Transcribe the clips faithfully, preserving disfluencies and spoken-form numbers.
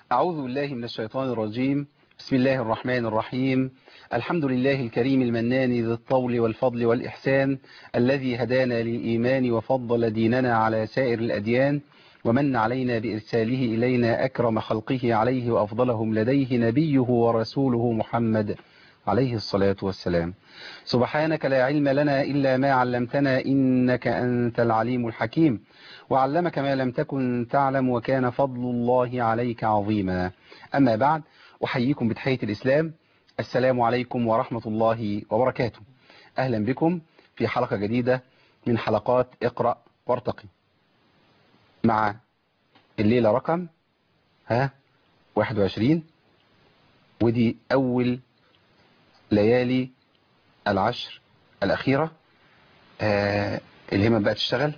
أعوذ بالله من الشيطان الرجيم. بسم الله الرحمن الرحيم. الحمد لله الكريم المنان ذي الطول والفضل والإحسان، الذي هدانا للإيمان وفضل ديننا على سائر الأديان، ومن علينا بإرساله إلينا أكرم خلقه عليه وأفضلهم لديه نبيه ورسوله محمد عليه الصلاة والسلام. سبحانك لا علم لنا إلا ما علمتنا إنك أنت العليم الحكيم، وعلمك ما لم تكن تعلم وكان فضل الله عليك عظيما. أما بعد، أحييكم بتحية الإسلام. السلام عليكم ورحمة الله وبركاته. أهلا بكم في حلقة جديدة من حلقات اقرأ وارتقي، مع الليلة رقم ها واحد وعشرين، ودي أول ليالي العشر الأخيرة. آه الهمم بقى تشتغل،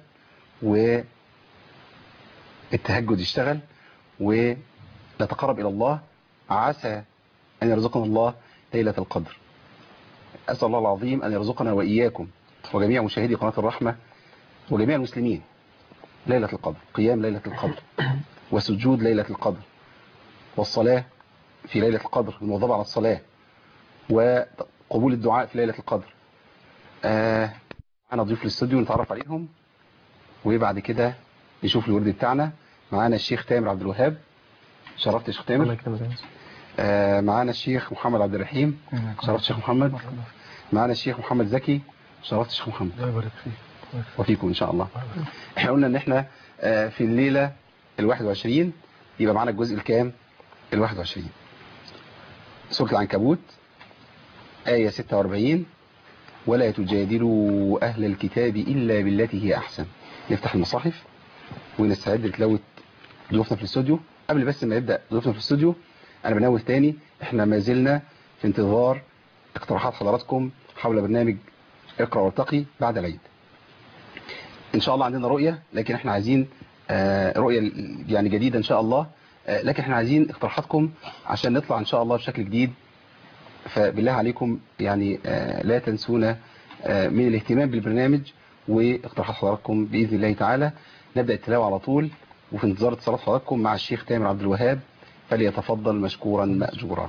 والتهجد يشتغل، ونتقرب إلى الله. عسى أن يرزقنا الله ليلة القدر. أسأل الله العظيم أن يرزقنا وإياكم وجميع مشاهدي قناة الرحمة وجميع المسلمين ليلة القدر، قيام ليلة القدر، وسجود ليلة القدر، والصلاة في ليلة القدر، المواظبة على الصلاة، وقبول الدعاء في ليلة القدر. آه معنا ضيوف الاستوديو نتعرف عليهم، وبعد كده نشوف الورد بتاعنا. معانا الشيخ تامر عبد الوهاب. شرفت يا شيخ تامر. آه معانا الشيخ محمد عبد الرحيم. شرفت الشيخ محمد. معانا الشيخ محمد زكي. شرفت الشيخ محمد. الله يبارك فيك وفيكم ان شاء الله. احنا قلنا ان احنا آه في الليله الواحد وعشرين، يبقى معانا الجزء الكام؟ الواحد وعشرين. سوره العنكبوت آية ستة وأربعين: ولا تجادلوا أهل الكتاب إلا بالتي هي أحسن. نفتح المصاحف ونستعد لتلاوة ضيوفنا في الاستوديو. قبل بس ما يبدأ ضيوفنا في الاستوديو، أنا بنوه تاني، احنا ما زلنا في انتظار اقتراحات حضراتكم حول برنامج اقرأ وارتقي بعد العيد. إن شاء الله عندنا رؤية، لكن احنا عايزين آه رؤية يعني جديدة إن شاء الله، آه لكن احنا عايزين اقتراحاتكم عشان نطلع إن شاء الله بشكل جديد. فبالله عليكم يعني آه لا تنسونا آه من الاهتمام بالبرنامج واقتراحات حضراتكم بإذن الله تعالى. نبدأ التلاوة على طول، وفي انتظار اتصالات حضراتكم مع الشيخ تامر عبد الوهاب، فليتفضل مشكورا مأجورا.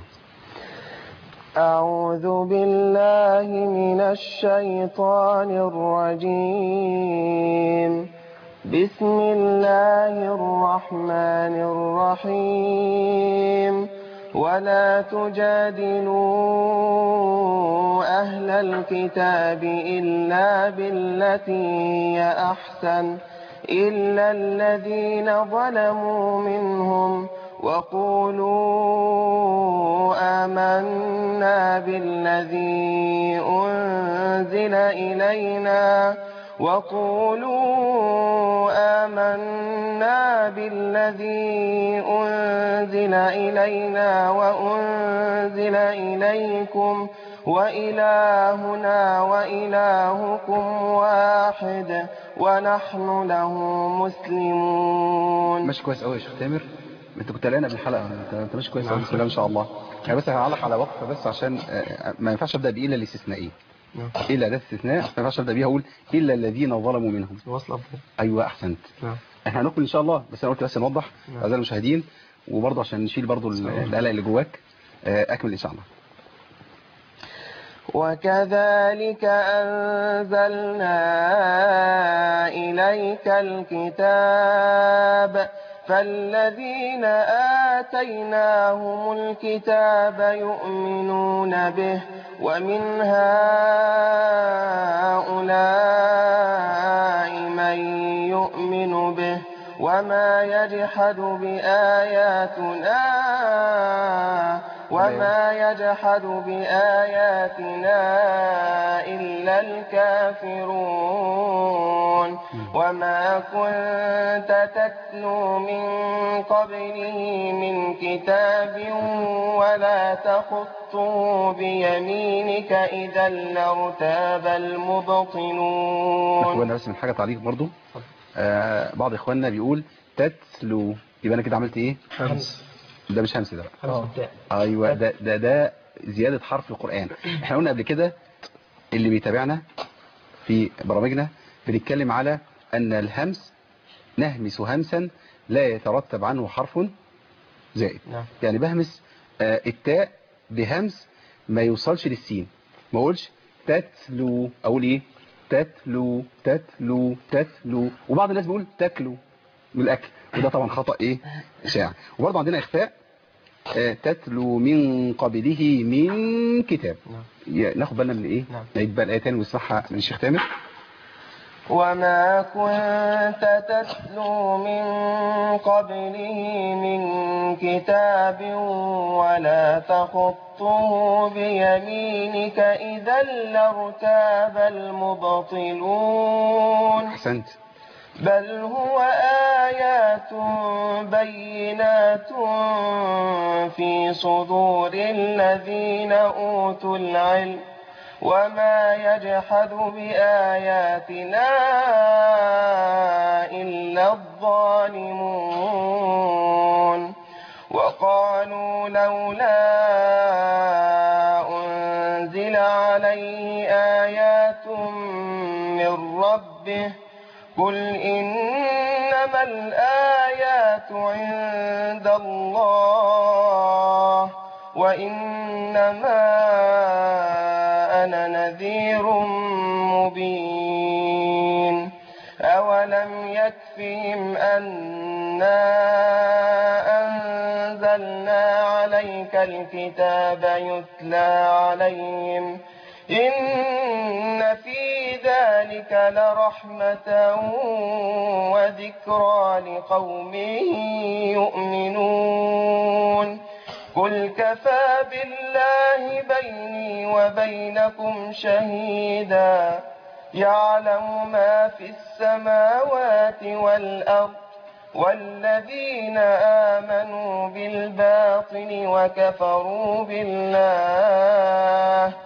أعوذ بالله من الشيطان الرجيم. بسم الله الرحمن الرحيم. ولا تجادلوا أهل الكتاب إلا بالتي هي أحسن إلا الذين ظلموا منهم، وقولوا آمنا بالذي أنزل إلينا وقولوا آمنا بالذي أنزل إلينا وأنزل إليكم وإلهنا وإلهكم واحد ونحن له مسلمون. ماشي كويس قوي يا شيخ تامر، انت كنت قلقان قبل الحلقه، انت انت ماشي كويس قوي بسم الله ما شاء الله. يعني بس هعلق على وقفه بس عشان ما ينفعش ابدا بالا الاستثنائيه. الا ده استثناء ما ينفعش ابدا بيها اقول الا الذين ظلموا منهم. وصل افضل. ايوه احسنت. نعم. احنا هنكمل ان شاء الله، بس انا قلت بس نوضح اعزائي المشاهدين، وبرضه عشان نشيل برضه القلق اللي جواك. اكمل ان شاء الله. وكذلك أنزلنا إليك الكتاب فالذين آتيناهم الكتاب يؤمنون به ومن هؤلاء من يؤمن به وما يجحد بآياتنا وما يجحد بآياتنا إلا الكافرون وما كنت تتلو من قبله من كتاب ولا تخطه بيمينك إذا لارتاب المبطلون. اخوانا بس من حاجة تعليق برضو، آه بعض اخواننا بيقول تتلو، يبقى انا كده عملت ايه؟ همس. ده مش همس، ده بقى ايوه ده ده ده زيادة حرف القرآن. احنا قلنا قبل كده اللي بيتابعنا في برامجنا بنتكلم على ان الهمس نهمس همسا لا يترتب عنه حرف زائد. نعم. يعني بهمس آه التاء بهمس ما يوصلش للسين. ما اقولش تتلو، اقول ايه تتلو تتلو تتلو، وبعض الناس بيقول تاكلو من الاكل، وده طبعا خطأ ايه شائع. وبرضه عندنا اخفاء آه تتلو من قبله من كتاب. نعم. ناخد بالنا من ايه. نعم. نعيد بقى الايه تاني ونسمعها من الشيخ تامر. وما كنت تتلو من قبله من كتاب ولا تخطه بيمينك إذا لارتاب المبطلون. احسنت. بل هو آيات بينات في صدور الذين أوتوا العلم وما يجحد بآياتنا إلا الظالمون. وقالوا لولا أنزل عليه آيات من ربه قل إنما الآيات عند الله وإنما أنا نذير مبين. أولم يكفهم أنا أنزلنا عليك الكتاب يتلى عليهم إن في ذلك لرحمة وذكرى لقوم يؤمنون. قل كفى بالله بيني وبينكم شهيدا يعلم ما في السماوات والأرض والذين آمنوا بالباطل وكفروا بالله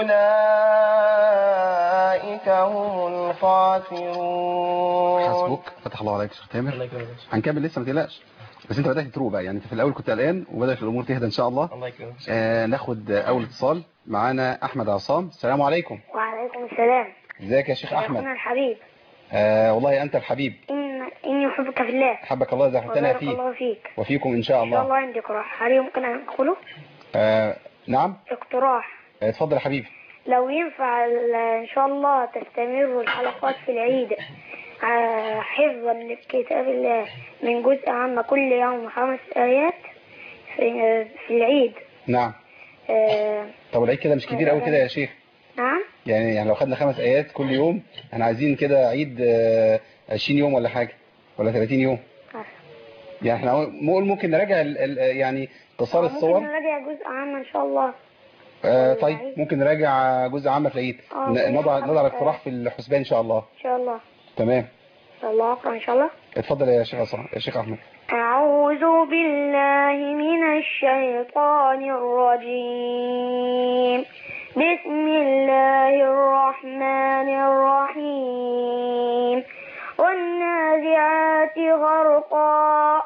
أولئك هم الخاسرون. حسبك. فتح الله عليك يا شيخ تامر. هنكمل لسه ما تقلقش، بس انت بدأت تروق بقى. يعني انت في الاول كنت قلقان وبدأت الامور تهدى ان شاء الله. الله يكرمك. آه ناخد اول اتصال معانا احمد عصام. السلام عليكم. وعليكم السلام. ازيك يا شيخ احمد؟ شيخنا الحبيب. آه والله انت الحبيب. إن إني أحبك في الله. حبك الله اذا احببتنا وبارك فيه. الله فيك. وفيكم ان شاء إن شاء الله. الله عندي اقتراح، هل يمكن أن أقوله؟ آه نعم. اقتراح. آه اتفضل يا حبيبي. لو ينفع ال- إن شاء الله تستمر الحلقات في العيد آه، حفظا لكتاب الله من جزء عام كل يوم خمس آيات في, في العيد. نعم. آه، طب العيد كده مش كبير قوي كده يا شيخ؟ نعم. يعني يعني لو خدنا خمس ايات كل يوم، احنا عايزين كده عيد آه عشرين يوم ولا حاجة ولا ثلاثين يوم. آه. يعني احنا نقول ممكن نراجع ال ال يعني قصار الصور. ممكن نراجع جزء عام إن شاء الله. آه طيب ممكن نراجع جزء عام في العيد. آه، ن- نضع ممكن. نضع الاقتراح في الحسبان ان شاء الله. إن شاء الله. تمام. إن شاء الله أقرأ إن شاء الله. اتفضل يا شيخ عصام يا شيخ احمد. أعوذ بالله من الشيطان الرجيم. بسم الله الرحمن الرحيم. والنازعات غرقا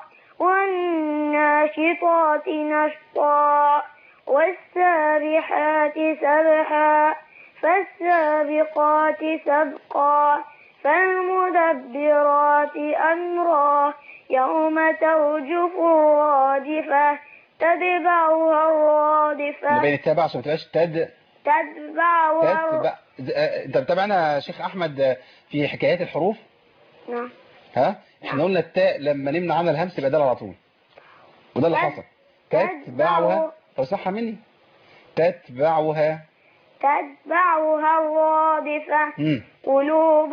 والناشطات نشطا والسابحات سبحا فالسابقات سبقا فالمدبرات أمرا يوم ترجف الرادفة تتبعها الرادفة. نبين التابع عشان ما تبقاش تد تتبعها. تتبع. آه، انت بتابعنا يا شيخ احمد آه، في حكايات الحروف. نعم. ها احنا قلنا التاء لما نمنع عنها الهمس يبقى ده على طول، وده اللي حصل. تتبعها. طب اسمعها مني. تتبعها. تتبعها الرادفة. امم قلوب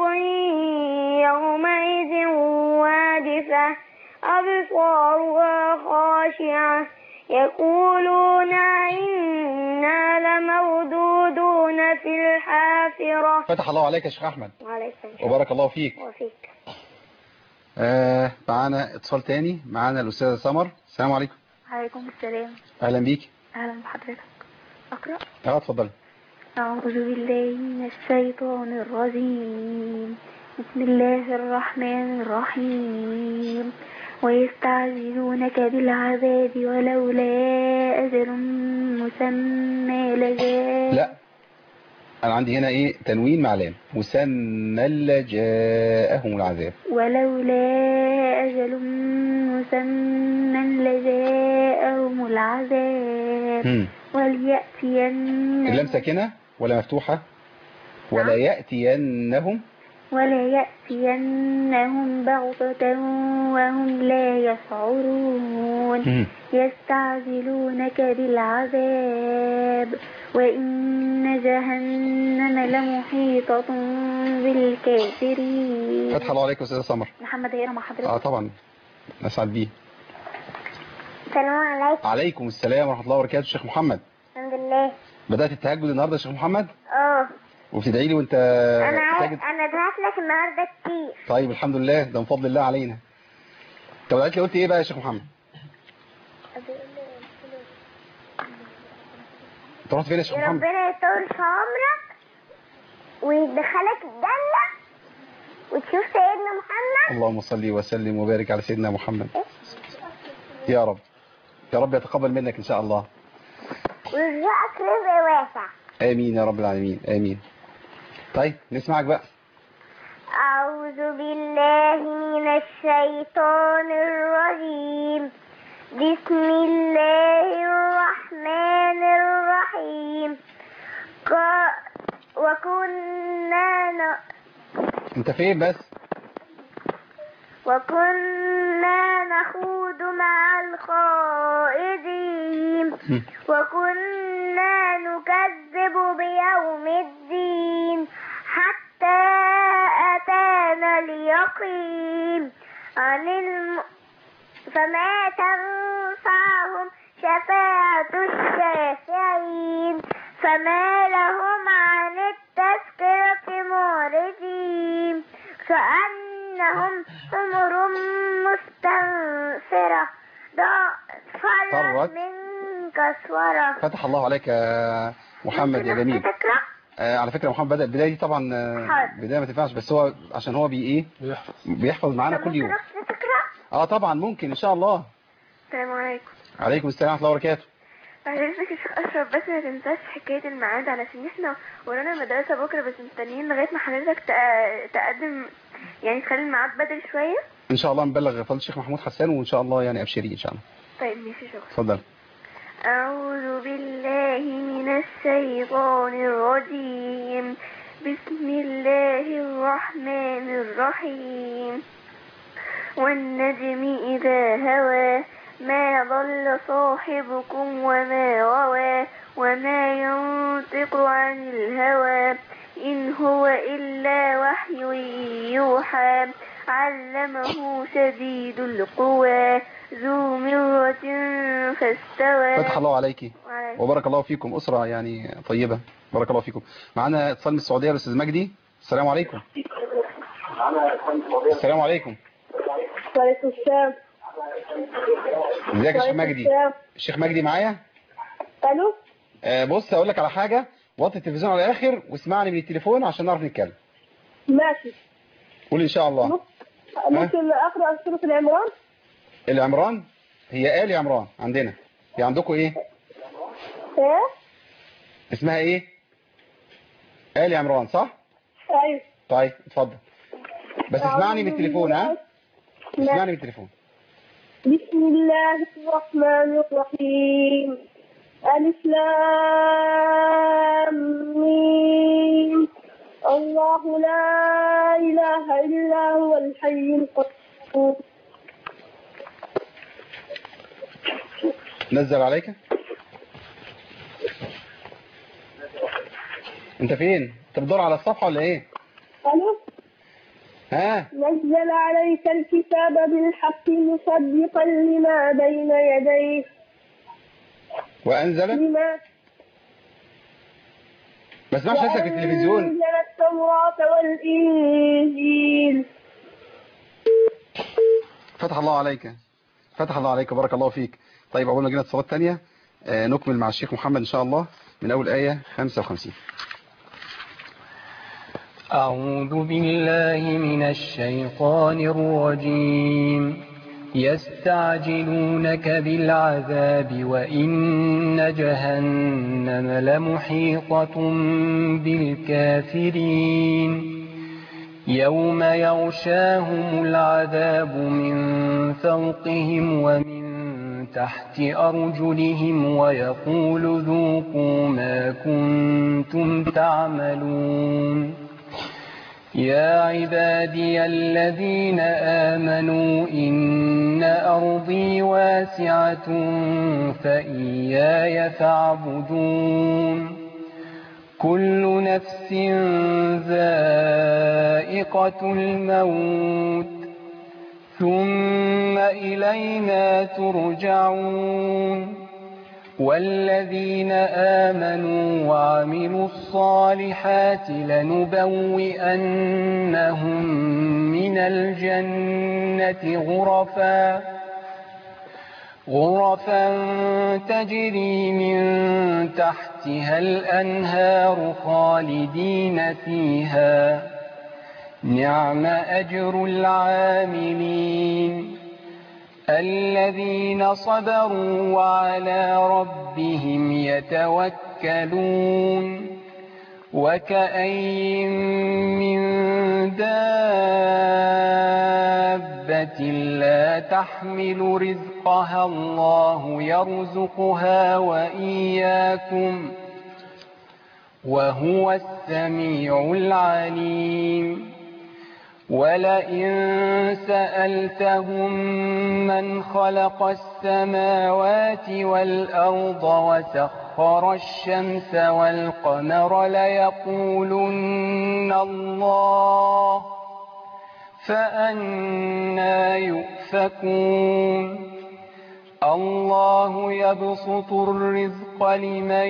يومئذ وادفة أبصارها خاشعة يقولون إنا لمردودون في الحافرة. فتح الله عليك يا شيخ احمد. وعليكم السلام. وبارك الله فيك. وفيك. آه معانا اتصال تاني، معانا الاستاذه سمر. السلام عليكم. وعليكم السلام. اهلا بيك. أهلا بحضرتك. أقرأ. اه اتفضلي. أعوذ بالله من الشيطان الرجيم. بسم الله الرحمن الرحيم. ويستعجلونك بالعذاب ولولا أجل مسمى لجاء. لا انا عندي هنا ايه تنوين مع لام. مسمى لجاءهم العذاب. ولولا أجل مسمى لجاء يأتيهم العذاب مم. وليأتينهم اللام ساكنة ولا مفتوحة؟ ولا يأتينهم ولا يأتينهم بغتة وهم لا يشعرون مم. يستعجلونك بالعذاب وإن جهنم لمحيطة بالكافرين. فتح الله عليك أستاذة سمر. محمد هيرا مع حضرتك. اه طبعا نسعد بيه. السلام عليكم. عليكم السلام ورحمة الله وبركاته. شيخ محمد، الحمد لله. بدأت التهجد النهاردة يا شيخ محمد؟ اه وبتدعي لي وانت انا عايز تهجد؟ انا دعت لك النهارده كتير. طيب الحمد لله، ده من فضل الله علينا. طب دعيت لي قلت ايه بقى يا شيخ محمد؟ انت رحت فين يا شيخ محمد؟ ربنا يطول في عمرك ويدخلك الجنة وتشوف سيدنا محمد. اللهم صل وسلم وبارك على سيدنا محمد. يا رب يا رب يتقبل منك ان شاء الله. ويرزقك رزق واسع. امين يا رب العالمين، امين. طيب نسمعك بقى. أعوذ بالله من الشيطان الرجيم. بسم الله الرحمن الرحيم. وكنا ن... انت فين بس؟ وكنا نخوض مع الخائضين وكنا نكذب بيوم الدين حتى أتانا اليقين عن الم... فما تنفعهم شفاعة الشافعين فما لهم عن التذكرة معرضين كأنهم حمر مستنفرة فرت من كسورة. فتح الله عليك يا محمد يا جميل. آه على فكرة محمد بدأ البداية دي طبعا آه بداية ما تنفعش، بس هو عشان هو بي ايه بيحفظ, بيحفظ معانا كل يوم. اه طبعا ممكن ان شاء الله. السلام عليكم. عليكم السلام ورحمة الله وبركاته. حضرتك يا شيخ أشرف، بس ما تنساش حكاية الميعاد علشان احنا ورانا مدرسة بكرة، بس مستنيين لغاية ما حضرتك تقدم يعني تخلي الميعاد بدري شوية. ان شاء الله نبلغ فضل الشيخ محمود حسان وان شاء الله يعني ابشري ان شاء الله. طيب ماشي شكرا. اتفضل. أعوذ بالله من الشيطان الرجيم. بسم الله الرحمن الرحيم. والنجم إذا هوى ما ضل صاحبكم وما غوى وما ينطق عن الهوى إن هو إلا وحي يوحى علمه شديد القوى ذو مرة فاستوى. فتح الله عليك وبارك الله فيكم، أسرة يعني طيبة، بارك الله فيكم. معنا اتصال من السعودية الأستاذ مجدي. السلام عليكم. السلام عليكم. وعليكم السلام. ازيك يا شيخ مجدي؟ الشيخ مجدي معايا؟ الو. آه بص اقول لك على حاجة، وطي التلفزيون على الاخر واسمعني من التليفون عشان نعرف نتكلم. ماشي. قول ان شاء الله. ممكن اقرا سورة العمران؟ العمران هي آل عمران عندنا. هي عندكم ايه؟ ايه؟ اسمها ايه؟ آل عمران صح؟ ايوه. طيب اتفضل. بس اسمعني من التليفون. ها؟ اسمعني من التليفون. بسم الله الرحمن الرحيم. ألف لام ميم. الله لا إله إلا هو الحي القيوم. نزل عليك. انت فين؟ انت بتدور على الصفحة ولا ايه؟ ألو. ها؟ نزل عليك الكتاب بالحق مصدقا لما بين يديه. وأنزل لما ما اسمعش نفسك في التلفزيون. وأنزل التوراة والإنجيل. فتح الله عليك، فتح الله عليك وبارك الله فيك. طيب أول ما جينا اتصالات تانية آه نكمل مع الشيخ محمد إن شاء الله من أول آية خمسة وخمسين. أعوذ بالله من الشيطان الرجيم. يستعجلونك بالعذاب وإن جهنم لمحيطة بالكافرين يوم يغشاهم العذاب من فوقهم ومن تحت أرجلهم ويقول ذوقوا ما كنتم تعملون يا عبادي الذين آمنوا إن أرضي واسعة فإياي فاعبدون كل نفس ذائقة الموت ثم إلينا ترجعون والذين آمنوا وعملوا الصالحات لنبوئنهم من الجنة غرفا غرفا تجري من تحتها الأنهار خالدين فيها نعم أجر العاملين الذين صبروا وعلى ربهم يتوكلون وكأين من دابة لا تحمل رزقها الله يرزقها وإياكم وهو السميع العليم ولئن سألتهم من خلق السماوات والأرض وسخر الشمس والقمر ليقولن الله فأنى يؤفكون الله يبسط الرزق لمن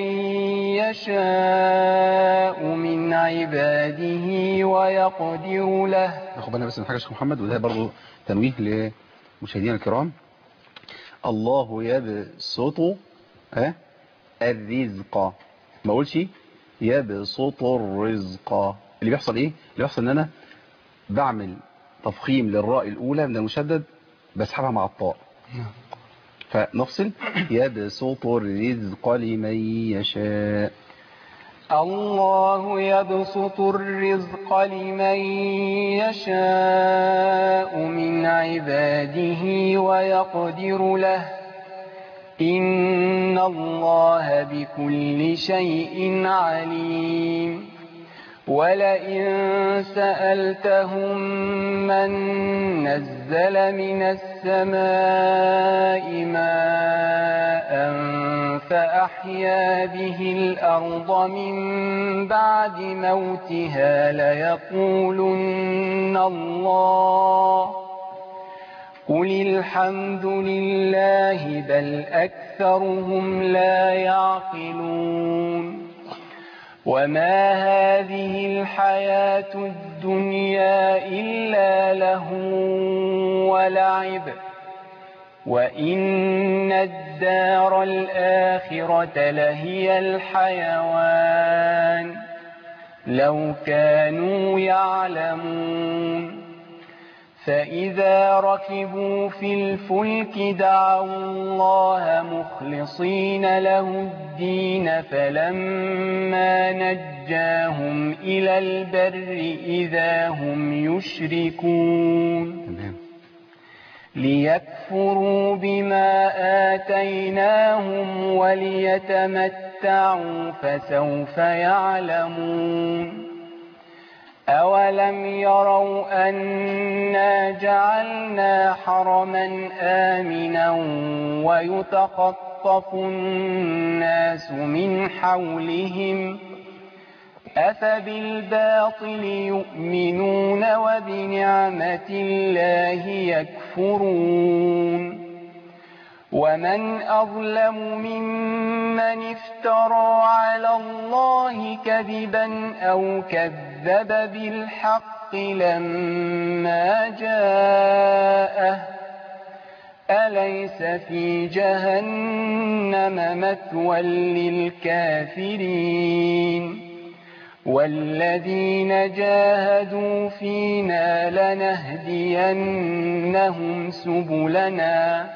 يشاء من عباده ويقدر له. ناخد بالنا بس من حاجه يا شيخ محمد، وده برضه تنويه لمشاهدينا الكرام. الله يبسط ها الرزق، ما اقولش يبسط الرزق. اللي بيحصل ايه؟ اللي بيحصل ان انا بعمل تفخيم للراء الاولى من المشدد بسحبها مع الطاء، فنفصل يبسط الرزق لمن يشاء. الله يبسط الرزق لمن يشاء من عباده ويقدر له إن الله بكل شيء عليم ولئن سألتهم من نزل من السماء ماء فأحيا به الأرض من بعد موتها ليقولن الله قل الحمد لله بل أكثرهم لا يعقلون وما هذه الحياة الدنيا إلا لهو ولعب وإن الدار الآخرة لهي الحيوان لو كانوا يعلمون فإذا ركبوا في الفلك دعوا الله مخلصين له الدين فلما نجاهم إلى البر إذا هم يشركون ليكفروا بما آتيناهم وليتمتعوا فسوف يعلمون أولم يروا أنا جعلنا حرما آمنا ويتخطف الناس من حولهم أفبالباطل يؤمنون وبنعمة الله يكفرون ومن أظلم ممن افترى على الله كذبا أو كذب بالحق لما جاءه أليس في جهنم مثوى للكافرين والذين جاهدوا فينا لنهدينهم سبلنا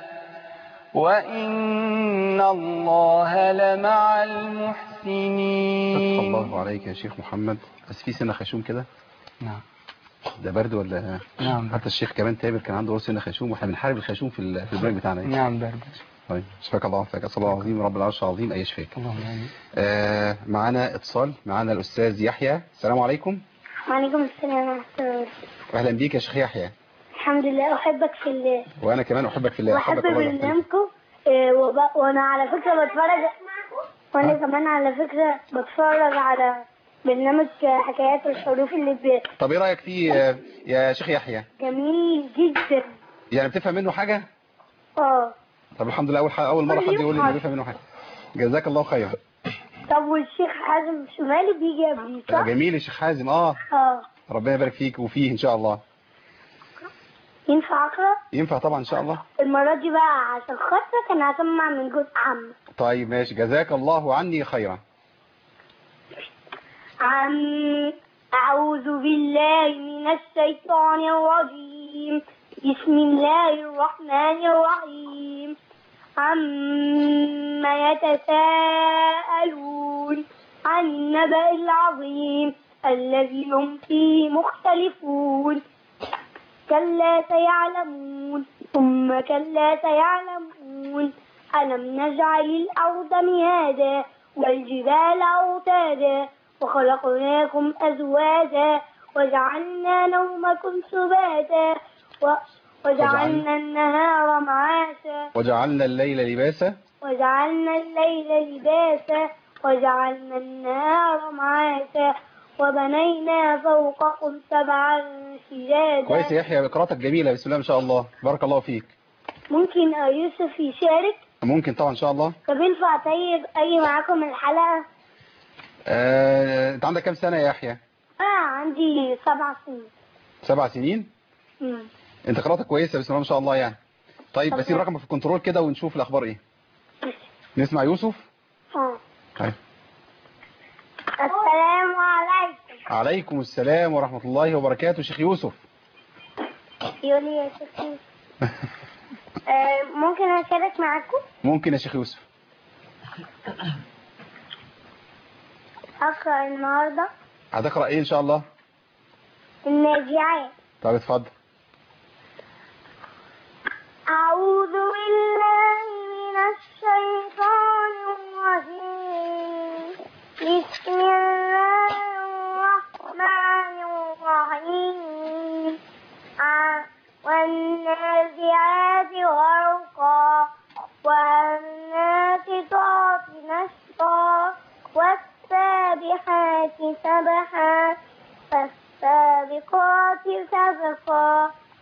وإن الله لمع المحسنين. الله عليك يا شيخ محمد. بس في سنة خشوم كده. نعم. ده برد ولا؟ نعم. حتى الشيخ كمان تامر كان عنده سنة خشوم واحنا بنحارب الخشوم في في البرنامج بتاعنا. نعم برد. طيب شفاك الله وعافاك. اسال الله العظيم رب العرش العظيم ان يشفيك. اللهم امين. آه معانا اتصال، معانا الاستاذ يحيى. السلام عليكم. وعليكم السلام ورحمة الله. اهلا بيك يا شيخ يحيى. الحمد لله، أحبك في الله وانا كمان احبك في الله. وأحب احبك الله وأحبك. برنامجكم. إيه، وب- وأنا على فكرة بتفرج وأنا كمان على فكرة بتفرج على برنامج حكايات الحروف اللي ب- طب ايه رايك فيه آه، يا شيخ يحيى؟ جميل جدا. يعني بتفهم منه حاجه؟ اه. طب الحمد لله، اول حاجة اول مره كل حد يوم يقول لي حاجة. انه بيفهم منه حاجه. جزاك الله خيرا. طب والشيخ حازم شمالي بيجي قبلي آه، صح؟ جميل يا شيخ حازم. اه اه. ربنا يبارك فيك وفيه ان شاء الله. ينفع أقرأ؟ ينفع طبعا ان شاء الله. المرة دي بقى عشان خاطرك أنا هسمع من جزء عام. طيب ماشي، جزاك الله عني خيرا. عم أعوذ بالله من الشيطان الرجيم. بسم الله الرحمن الرحيم. عما يتساءلون عن النبأ العظيم الذي هم فيه مختلفون. كلا سيعلمون ثم كلا سيعلمون. ألم نجعل الأرض مهادا والجبال أوتادا وخلقناكم أزواجا وجعلنا نومكم سباتا و- وجعلنا النهار معاشا وجعلنا الليل لباسا. وجعلنا الليل لباسا وجعلنا النهار معاشا وبنينا فوقكم سبعا شدادا. كويس يا يحيى، قراءتك جميله بسم الله ما شاء الله، بارك الله فيك. ممكن يوسف يشارك؟ ممكن طبعا ان شاء الله. طب ينفع طيب أجي معاكم الحلقة؟ آه، انت عندك كام سنه يا يحيى؟ آه عندي سبع سنين. سبع سنين. مم. انت قراءتك كويسه بسم الله ما شاء الله يعني. طيب طب بسيب ماشي. رقمك في الكنترول كده ونشوف الاخبار ايه. نسمع يوسف. آه. طيب. السلام عليكم. عليكم السلام ورحمه الله وبركاته. شيخ يوسف. يولي يا شيخ. آه ممكن أشارك معاكم؟ ممكن يا شيخ يوسف. أقرأ النهاردة هتقرا ايه ان شاء الله؟ الناجعات. طب اتفضل. أعوذ بالله من الشيطان الرجيم. بسم الله الرحمن الرحيم. ع- والنازعات غرقا والناشطات نشطا والسابحات سبحا فالسابقات سبقا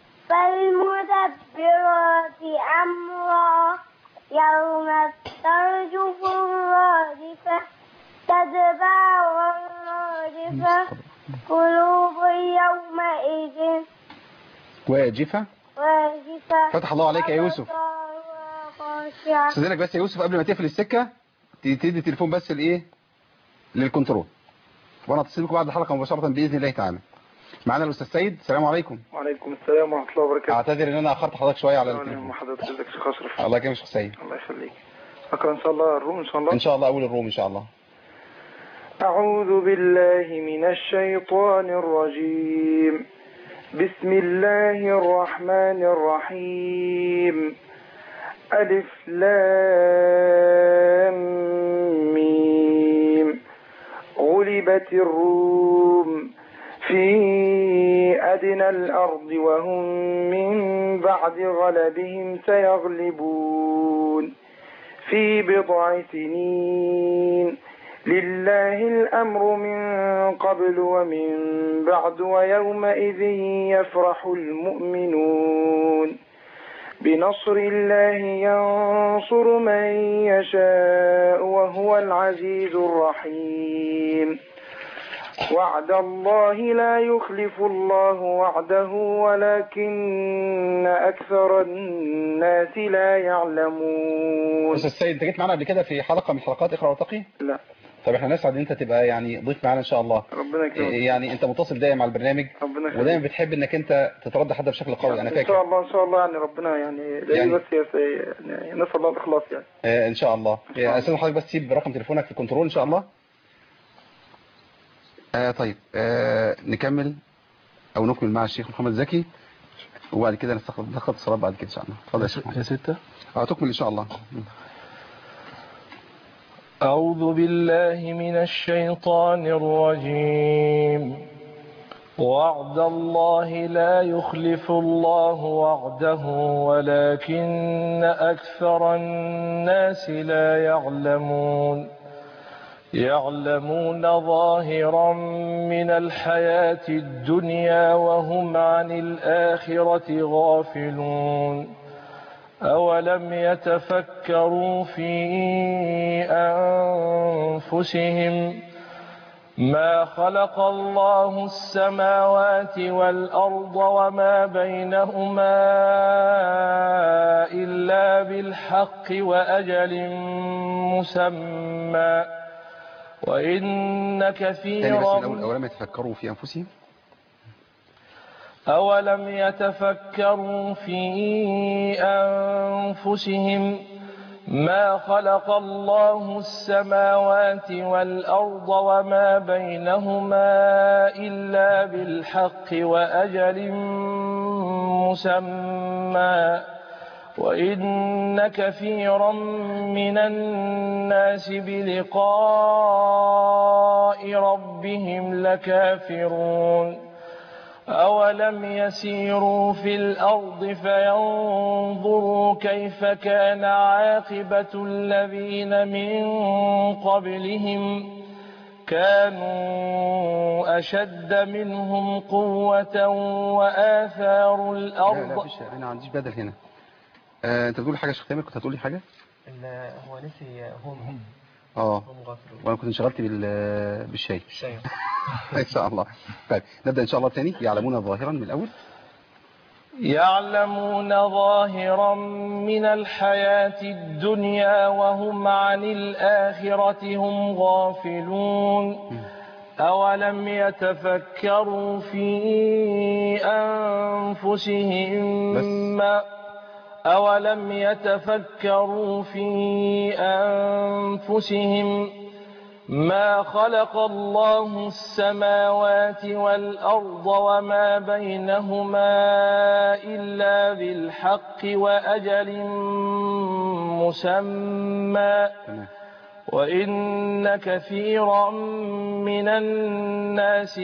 فالمدبرات أمرا يوم ترجف الراجفة تتبعها الراجفة قلوب يومئذ واجفه. واجفة. فتح الله عليك يا يوسف. خاشعة. استاذنك بس يا يوسف قبل ما تقفل السكه تدي التليفون بس لايه؟ للكنترول، وانا اتصل بكم بعد الحلقه مباشره باذن الله تعالى. معانا الاستاذ سيد. السلام عليكم. وعليكم السلام ورحمة الله وبركاته. اعتذر ان انا اخرت حضرتك شويه على أهلا التليفون. حضرتك ازيك يا شيخ أشرف. الله يكرمك يا شيخ سيد. الله يخليك. أقرأ إن شاء الله الروم إن شاء الله. ان شاء الله اول الروم ان شاء الله. أعوذ بالله من الشيطان الرجيم. بسم الله الرحمن الرحيم. ألف لام ميم. غلبت الروم في أدنى الأرض وهم من بعد غلبهم سيغلبون في بضع سنين. لله الأمر من قبل ومن بعد ويومئذ يفرح المؤمنون بنصر الله ينصر من يشاء وهو العزيز الرحيم. وعد الله لا يخلف الله وعده ولكن أكثر الناس لا يعلمون. استاذ سيد انت جيت معانا قبل كده في حلقه من حلقات اقرا وارتقي؟ لا. طب احنا نسعد ان انت تبقى يعني ضيف معانا ان شاء الله. ربنا يكرمك. يعني انت متصل دايما مع البرنامج ربنا يخليك. ودايما بتحب انك انت تتردد حد بشكل قوي. انا ان فاكر شاء الله ان شاء الله يعني ربنا يعني لا يعني- بس يس- يعني نسال الله الاخلاص يعني. آه ان شاء الله. إن شاء الله. استاذ حضرتك بس سيب رقم تليفونك في الكنترول ان شاء الله. آه طيب آه نكمل او نكمل مع الشيخ محمد زكي. وبعد كده نستخدم ناخد الصلاة بعد كده إن شاء الله. اتفضل يا شيخ. يا ستة اه تكمل إن شاء الله. أعوذ بالله من الشيطان الرجيم. وعد الله لا يخلف الله وعده ولكن أكثر الناس لا يعلمون يعلمون ظاهرا من الحياة الدنيا وهم عن الآخرة غافلون أولم يتفكروا في أنفسهم ما خلق الله السماوات والأرض وما بينهما إلا بالحق وأجل مسمى وإن كثيرا بس الأول أولم يتفكروا في أنفسهم أولم يتفكروا في أنفسهم ما خلق الله السماوات والأرض وما بينهما إلا بالحق وأجل مسمى وإن كثيرا من الناس بلقاء ربهم لكافرون أولم يسيروا في الأرض فينظروا كيف كان عاقبة الذين من قبلهم كانوا أشد منهم قوة وآثاروا الأرض. لا لا فيش، أنا ما عنديش بدل هنا. آه، أنت بتقول حاجة يا شيخ تامر؟ كنت هتقولي حاجة؟ هو نسي هم هم اه هم غافلون وانا كنت انشغلت بال بالشاي. الشيء. ان شاء الله. طيب نبدا ان شاء الله تاني. يعلمون ظاهرا من الاول. يعلمون ظاهرا من الحياة الدنيا وهم عن الآخرة هم غافلون أولم يتفكروا في أنفسهم ما أولم يتفكروا في أنفسهم ما خلق الله السماوات والأرض وما بينهما إلا بالحق وأجل مسمى وإن كثيرا من الناس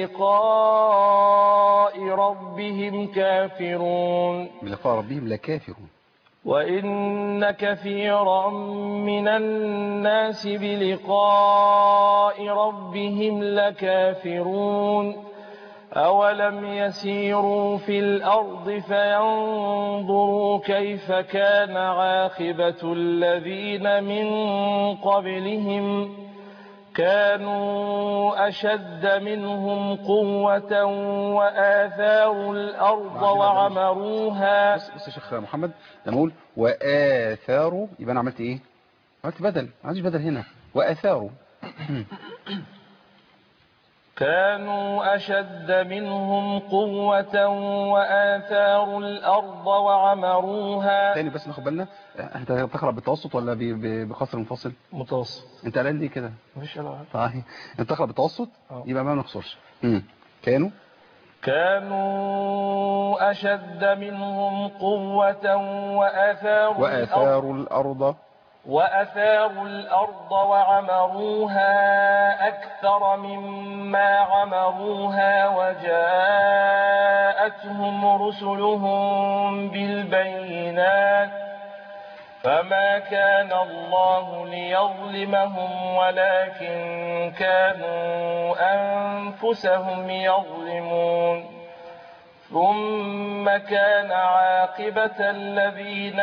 بلقاء ربهم كافرون بلقاء ربهم لكافرون وإن كثيرا من الناس بلقاء ربهم لكافرون أولم يسيروا في الأرض فينظروا كيف كان عاقبة الذين من قبلهم كانوا أشد منهم قوة وآثاروا الأرض وعمروها. بص بص يا شيخ محمد، لما اقول وآثاروا يبقى انا عملت ايه؟ عملت بدل، ما عنديش بدل هنا. وآثاروا كانوا أشد منهم قوة وآثاروا الأرض وعمروها. تاني بس ناخد بالنا، انت تقرأ بالتوسط ولا ب- ب- بقصر منفصل؟ متوسط. انت قال لي كده مفيش ألعاب. صحيح. انت تقرأ بالتوسط اه. يبقى ما نخسرش. امم كانوا كانوا أشد منهم قوة وآثاروا الأرض وآثاروا الأرض وأثاروا الأرض وعمروها أكثر مما عمروها وجاءتهم رسلهم بالبينات فما كان الله ليظلمهم ولكن كانوا أنفسهم يظلمون ثم كان عاقبة الذين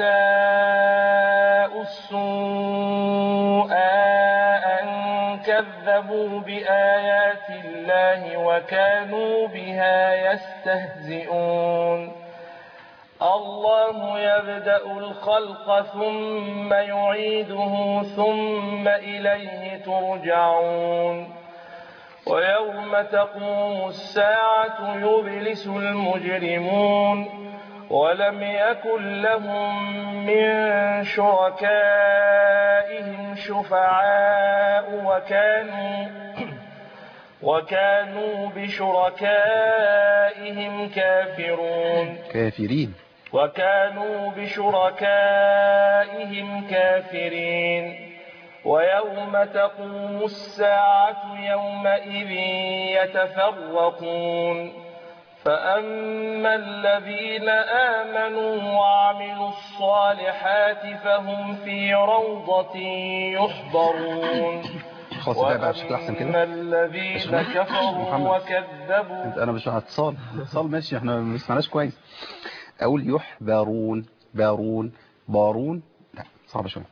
أساءوا السوء أن كذبوا بآيات الله وكانوا بها يستهزئون الله يبدأ الخلق ثم يعيده ثم إليه ترجعون ويوم تقوم الساعة يبلس المجرمون ولم يكن لهم من شركائهم شفعاء وكانوا وكانوا بشركائهم كافرون كافرين. وكانوا بشركائهم كافرين ويوم تقوم الساعة يومئذ يتفرقون فأما الذين آمنوا وعملوا الصالحات فهم في روضة يحضرون خلاص بقى بقى بشكل احسن كده. وأما الذين كفروا وكذبوا انت انا مش هتصال اتصال ماشي، احنا ما سمعناش كويس. اقول يحبرون بارون بارون، لا صعب شويه.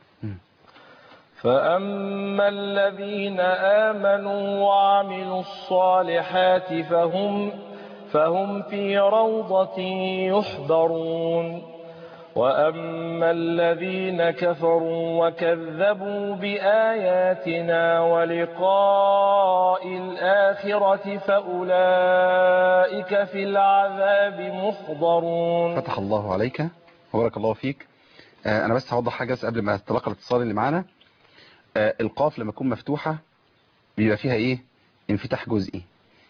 فأما الذين آمنوا وعملوا الصالحات فهم فهم في روضة يحبرون وأما الذين كفروا وكذبوا بآياتنا ولقاء الآخرة فأولئك في العذاب محضرون. فتح الله عليك وبارك الله فيك. آه أنا بس هوضح حاجة قبل ما تتلقى الاتصال اللي معانا. آه القاف لما تكون مفتوحة بيبقى فيها إيه؟ انفتاح جزئي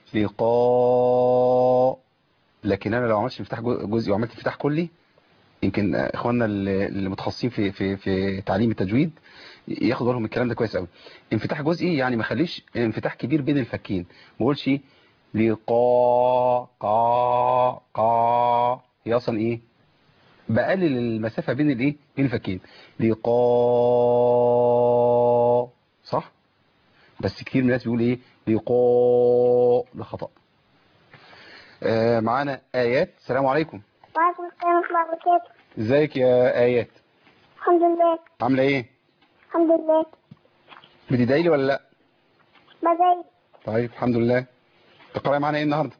لقاء، لكن أنا لو عملت انفتاح جزئي وعملت انفتاح كلي، يمكن اخواننا اللي متخصصين في في في تعليم التجويد ياخدوا بالهم من الكلام ده كويس قوي. انفتاح جزئي يعني ما خليش انفتاح كبير بين الفكين، ما اقولش لقا قا قا، هي اصلا ايه؟ بقلل المسافه بين الايه؟ بين الفكين. لقا صح؟ بس كتير من الناس بيقول ايه؟ لقا، ده خطأ. آه معانا آيات. السلام عليكم. وعليكم السلام ورحمة الله وبركاته. ازيك يا آيات؟ الحمد لله. عامله ايه؟ الحمد لله. بتدعي لي ولا لا؟ بدعي. طيب الحمد لله. تقرأي معانا ايه النهارده؟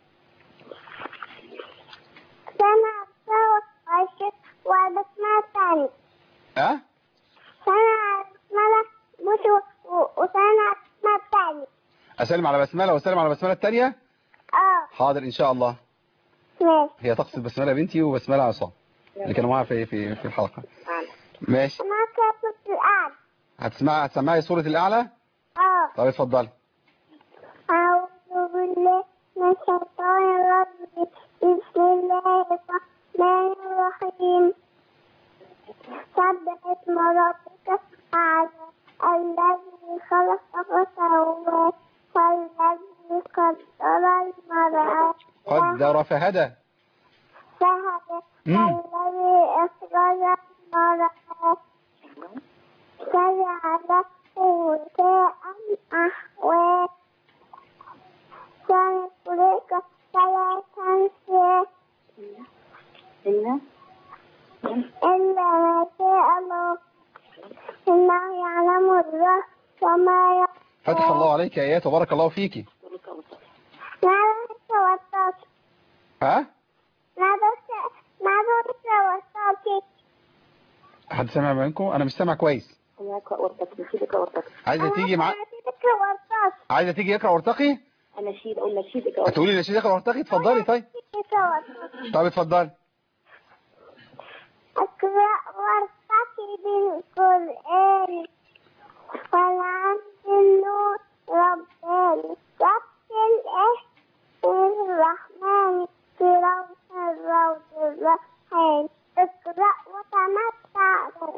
سنة عشر وبسمة الثاني. اه؟ سنة بسملة بوشو وسنة بسمة الثاني. اسلم على بسمله واسلم على بسمله الثانيه؟ اه. حاضر ان شاء الله. ماشي. هي تقصد بسمله بنتي وبسمله عصام اللي كانوا معاها في في في الحلقه. ماشي. أنا كاتب الآن. هتسمعي هتسمعي سوره الاعلى؟ اه. طب اتفضلي. أعوذ بالله من الشيطان الرجيم. بسم الله الرحمن الرحيم. سبح اسم ربك الأعلى الذي خلق فسوى والذي قدر المرعى قدر فهدى فهدى والذي أخرج المرعى فجعله غثاء أحوى سنقرئك فلا تنسى إلا ما شاء الله إنه يعلم الجهر وما يخفى. فتح الله عليك يا ايات وبارك الله فيكي. ماذا توسطت؟ ها؟ ماذا ماذا توسطت؟ حد سامع منكم؟ انا مش سامع كويس. عايزه تيجي مع عايزه تيجي اقرا وارتقي؟ اناشيد اقول نشيد اقرا. هتقولي نشيد اقرا وارتقي؟ اتفضلي. طيب طب اتفضلي. اقرا وارتقي بالقران والعبد النور رباني رتل اسم الرحمن في روض الروض الرحيم اقرا وتمتع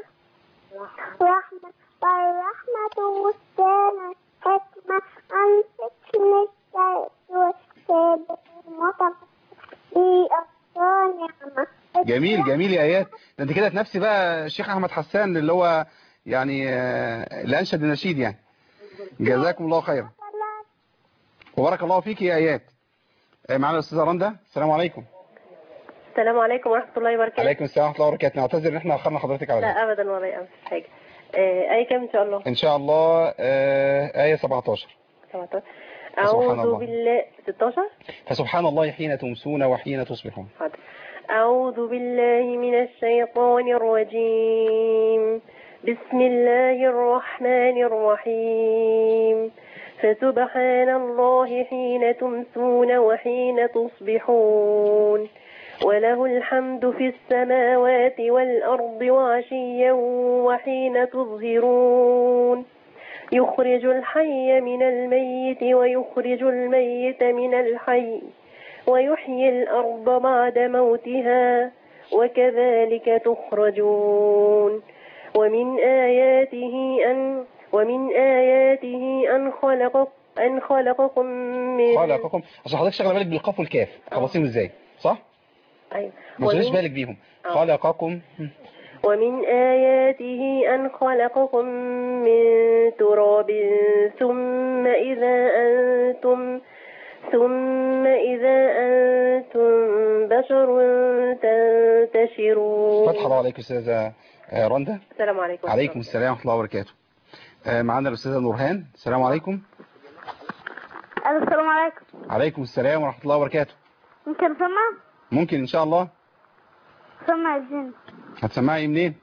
رحمة والرحمة والسنة حكمة عن سكن الشيء والسابق المطر في الصانعة. جميل جميل يا ايات. ده انت كده تنافسي بقى الشيخ احمد حسان اللي هو يعني اللي انشد النشيد يعني. جزاكم الله خيرا وبارك الله فيك يا ايات. معنا الاستاذه رندا. السلام عليكم. السلام عليكم ورحمه الله وبركاته. عليكم السلام ورحمه الله وبركاته. نعتذر ان احنا اخرنا حضرتك على لا ابدا ولا اي حاجه. ايه كام ان شاء الله؟ ان شاء الله ايه سبعتاشر. سبعتاشر. اعوذ بالله. ستاشر. فسبحان الله حين تمسون وحين تصبحون. حاضر. أعوذ بالله من الشيطان الرجيم. بسم الله الرحمن الرحيم. فسبحان الله حين تمسون وحين تصبحون وله الحمد في السماوات والأرض وعشيا وحين تظهرون يخرج الحي من الميت ويخرج الميت من الحي ويحيي الأرض بعد موتها وكذلك تخرجون ومن آياته أن ومن آياته أن خلق أن خلقكم من خلقكم عشان حضرتك شغله بالك بالقاف والكاف خلاصين ازاي صح؟ أيوة. ما تشغلش بالك بيهم. خلقكم ومن آياته أن خلقكم من تراب ثم إذا أنتم ثم إذا أنتم بشر تنتشرون. فتح الله عليك أستاذة رندا. السلام عليكم. عليكم السلام ورحمة الله وبركاته. معنا الأستاذة نورهان. السلام عليكم. السلام عليكم. عليكم السلام ورحمة الله وبركاته. ممكن أسمع؟ ممكن إن شاء الله. سمع الجن. هتسمعي منين؟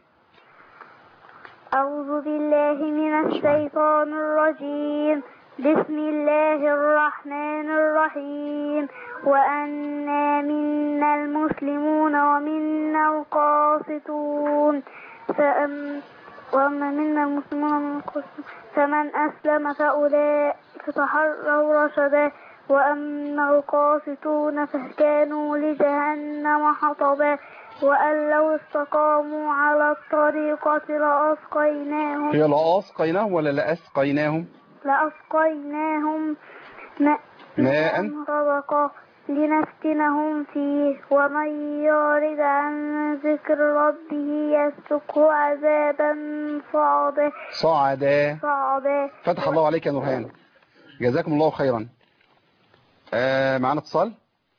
أعوذ بالله من الشيطان الرجيم. بسم الله الرحمن الرحيم. وأنا منا المسلمون ومنا القاسطون فأم وأما منا المسلمون ومنا القاسطون فمن أسلم فأولئك تحروا رشدا وأما القاسطون فكانوا لجهنم حطبا وأن لو استقاموا على الطريقة لأسقيناهم. هي لأسقيناهم ولا لأسقيناهم؟ لأسقيناهم ماء غدقا لنفتنهم فيه ومن يعرض عن ذكر ربه يسلكه عذابا صعدا صعدا صعدا. فتح الله عليك يا نورهان، جزاكم الله خيرا. آه معانا اتصال.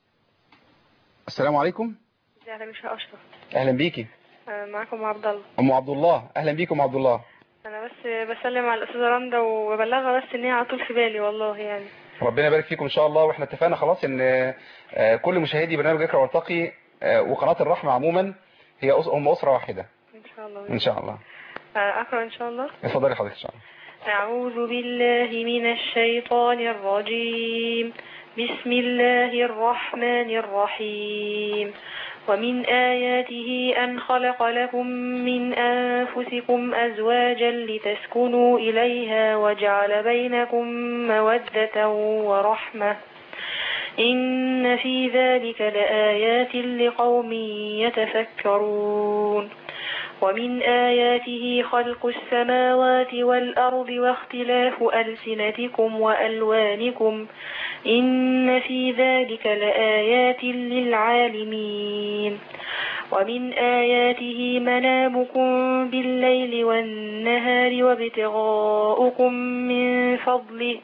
السلام عليكم. اهلا مش اشرف. اهلا بيكي. آه معاكم عبد الله. ام عبد الله. اهلا بيكم عبد الله. انا بس بسلم على الاستاذه رندا وببلغها بس ان هي على طول في بالي والله يعني. ربنا يبارك فيكم ان شاء الله. واحنا اتفقنا خلاص ان كل مشاهدي برنامج اقرا وارتقي وقناه الرحمه عموما هي هم اسره واحده ان شاء الله. ان شاء الله. اقرا ان شاء الله. اتفضلي حضرتك ان شاء الله. اعوذ بالله من الشيطان الرجيم. بسم الله الرحمن الرحيم. ومن آياته أن خلق لكم من أنفسكم أزواجا لتسكنوا إليها وجعل بينكم مودة ورحمة إن في ذلك لآيات لقوم يتفكرون. ومن آياته خلق السماوات والأرض واختلاف ألسنتكم وألوانكم إن في ذلك لآيات للعالمين. ومن آياته منامكم بالليل والنهار وابتغاؤكم من فضله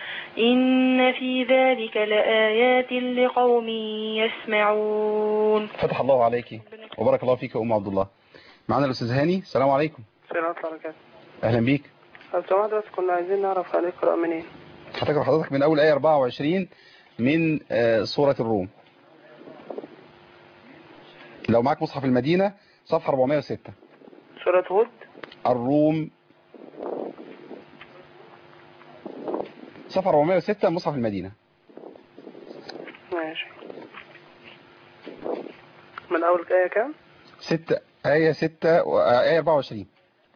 إن في ذلك لآيات لقوم يسمعون. فتح الله عليك وبارك الله فيك يا أم عبد الله. معنا الأستاذ هاني. السلام عليكم. السلام عليكم. أهلا بيك. لو سمحت بس كنا عايزين نعرف هنقرأ منين. هتقرأ حضرتك من أول آية أربعة وعشرين من سورة الروم. لو معك مصحف المدينة صفحة أربعمائة وستة. سورة هود. الروم صفحة أربعمائة وستة مصحف المدينة. ماشي. من أول آية كام؟ ستة آية ستة آية أربعة وعشرين.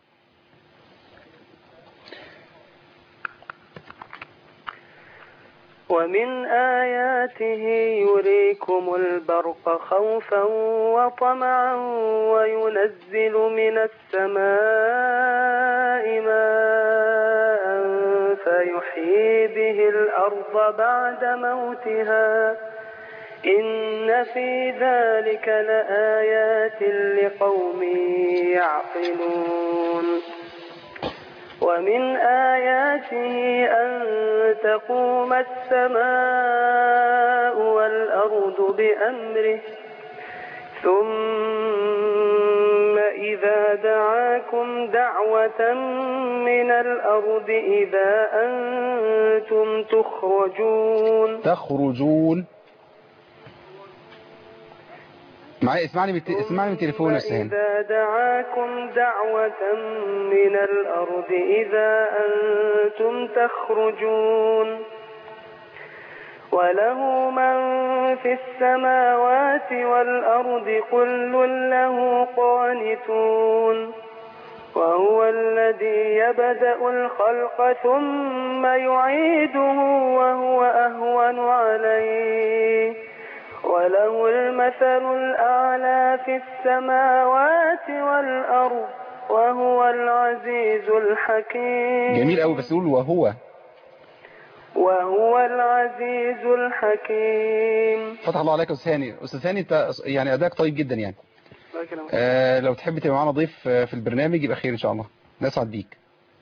ومن آياته يريكم البرق خوفا وطمعا وينزل من السماء ماء فيحيي به الأرض بعد موتها إن في ذلك لآيات لقوم يعقلون. ومن آياته أن تقوم السماء والأرض بأمره ثم إذا دعاكم دعوة من الأرض إذا أنتم تخرجون تخرجون معي. اسمعني بت... اسمعني من تليفون السهل. إذا دعاكم دعوة من الأرض إذا أنتم تخرجون وله من في السماوات والأرض كل له قانتون وهو الذي الذي يبدأ الخلق ثم يعيده وهو أهون عليه وله المثل الأعلى في السماوات والأرض وهو العزيز الحكيم. جميل قوي، بس قول وهو وهو العزيز الحكيم. فتح الله عليك يا استاذ ثاني. استاذ ثاني انت يعني اداك طيب جدا يعني. آه لو تحب تبقى معانا ضيف في البرنامج يبقى خير ان شاء الله، نسعد بيك.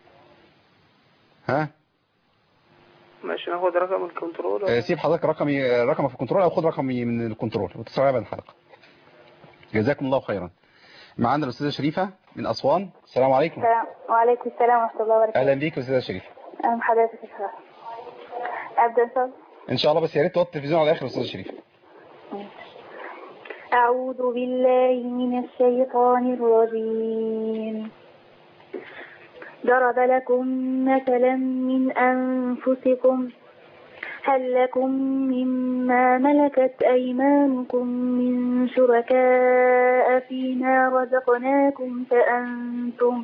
ها ماشي، ناخد رقم الكنترول. آه سيب حضرتك رقمي رقمك في الكنترول، او خد رقمي من الكنترول وتصل عليا بعد الحلقه. جزاكم الله خيرا. معانا الاستاذه شريفه من اسوان. السلام عليكم. السلام وعليكم السلام ورحمه الله وبركاته. اهلا بيك يا استاذه شريفه. اهلا بحضرتك يا شباب. ابدا ان شاء الله. ان شاء الله، بس يا ريت توطي التلفزيون على الاخر يا استاذه شريفه. أعوذ بالله من الشيطان الرجيم. ضرب لكم مثلا من أنفسكم هل لكم مما ملكت أيمانكم من شركاء فيما رزقناكم فأنتم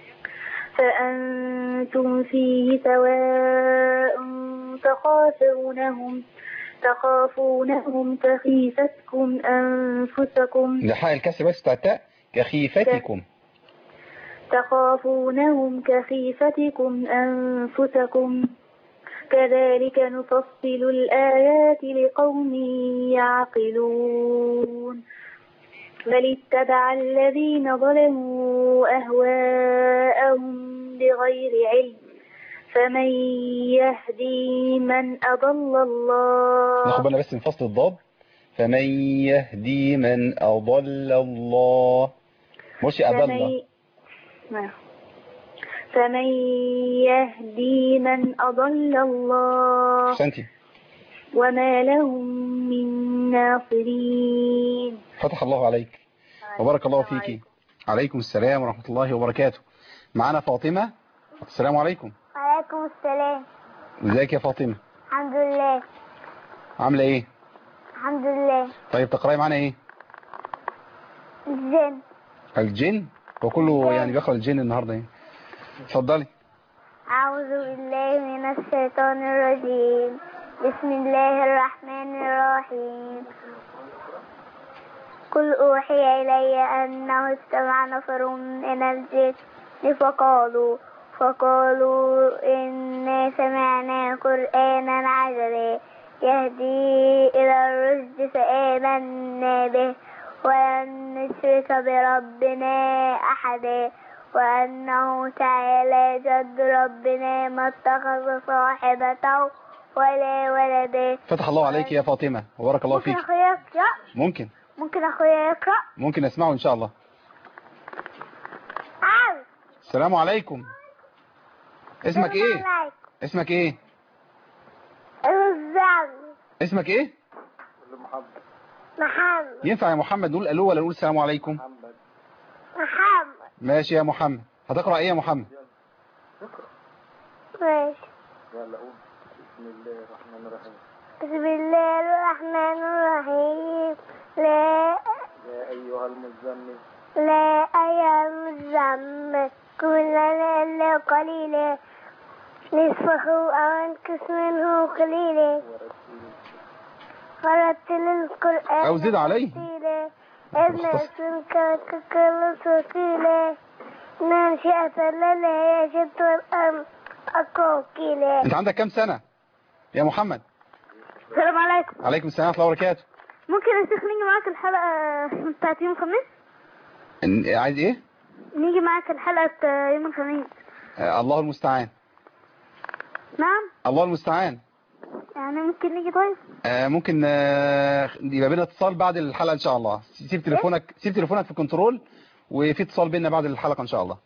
فأنتم فيه سواء تخافونهم تخافونهم كخيفتكم أنفسكم. لحق الكسر بس بتاع التاء. كخيفتكم. تخافونهم كخيفتكم أنفسكم كذلك نفصل الآيات لقوم يعقلون. بل اتبع الذين ظلموا أهواءهم بغير علم فمن يهدي من أضل الله. ناخد بالنا بس من فصل الضاد. فمن يهدي من أضل الله، مش أضل. فمن يهدي من أضل الله أحسنتي. وما لهم من ناصرين. فتح الله عليك وبارك الله فيك. عليكم السلام ورحمة الله وبركاته. معنا فاطمة. السلام عليكم. وعليكم السلام. ازيك يا فاطمة؟ الحمد لله. عاملة ايه؟ الحمد لله. طيب تقرأي معنا ايه؟ الجن. الجن؟ وكله يعني بيقرأ الجن النهاردة ايه؟ اتفضلي. أعوذ بالله من الشيطان الرجيم. بسم الله الرحمن الرحيم. قل أوحي إلي أنه استمع نفر من الجن فقالوا فقالوا إنا سمعنا قرآنا عجبا يهدي إلى الرشد فآمنا به ولن نشرك بربنا أحدا وأنه تعالى جد ربنا ما اتخذ صاحبته ولا ولدا. فتح الله عليك يا فاطمة وبارك الله فيك. ممكن أخويا يقرأ؟ ممكن ممكن أخويا يقرأ؟ ممكن أسمعه إن شاء الله. عاوز. السلام عليكم. اسمك ايه؟ اسمك ايه؟ الزعم. اسمك ايه؟ محمد. محمد. ينفع يا محمد نقول الو ولا نقول السلام عليكم؟ محمد. محمد. ماشي يا محمد. هتقرأ ايه يا محمد؟ ماشي. يلا قول. بسم الله الرحمن الرحيم. بسم الله الرحمن الرحيم. لا يا أيها المزمل. لا أيها المزمل قم الليل إلا قليلا نصفه أو انقص منه قليلا ورتل القرآن أو زد عليه ابن أسنك ككل ثقيلا ناشئة الليل هي جد والأرض أقوى قيلا. أنت عندك كام سنة يا محمد؟ السلام عليكم. عليكم السلام ورحمة الله وبركاته. ممكن يا شيخ نيجي معاك الحلقة بتاعت يوم الخميس؟ عايز ايه؟ نيجي معاك الحلقة يوم الخميس. آه الله المستعان. نعم. الله المستعان. يعني ممكن نيجي طيب؟ آه ممكن آه يبقى بينا اتصال بعد الحلقة ان شاء الله. سيب تليفونك سيب تليفونك في الكنترول وفي اتصال بينا بعد الحلقة ان شاء الله.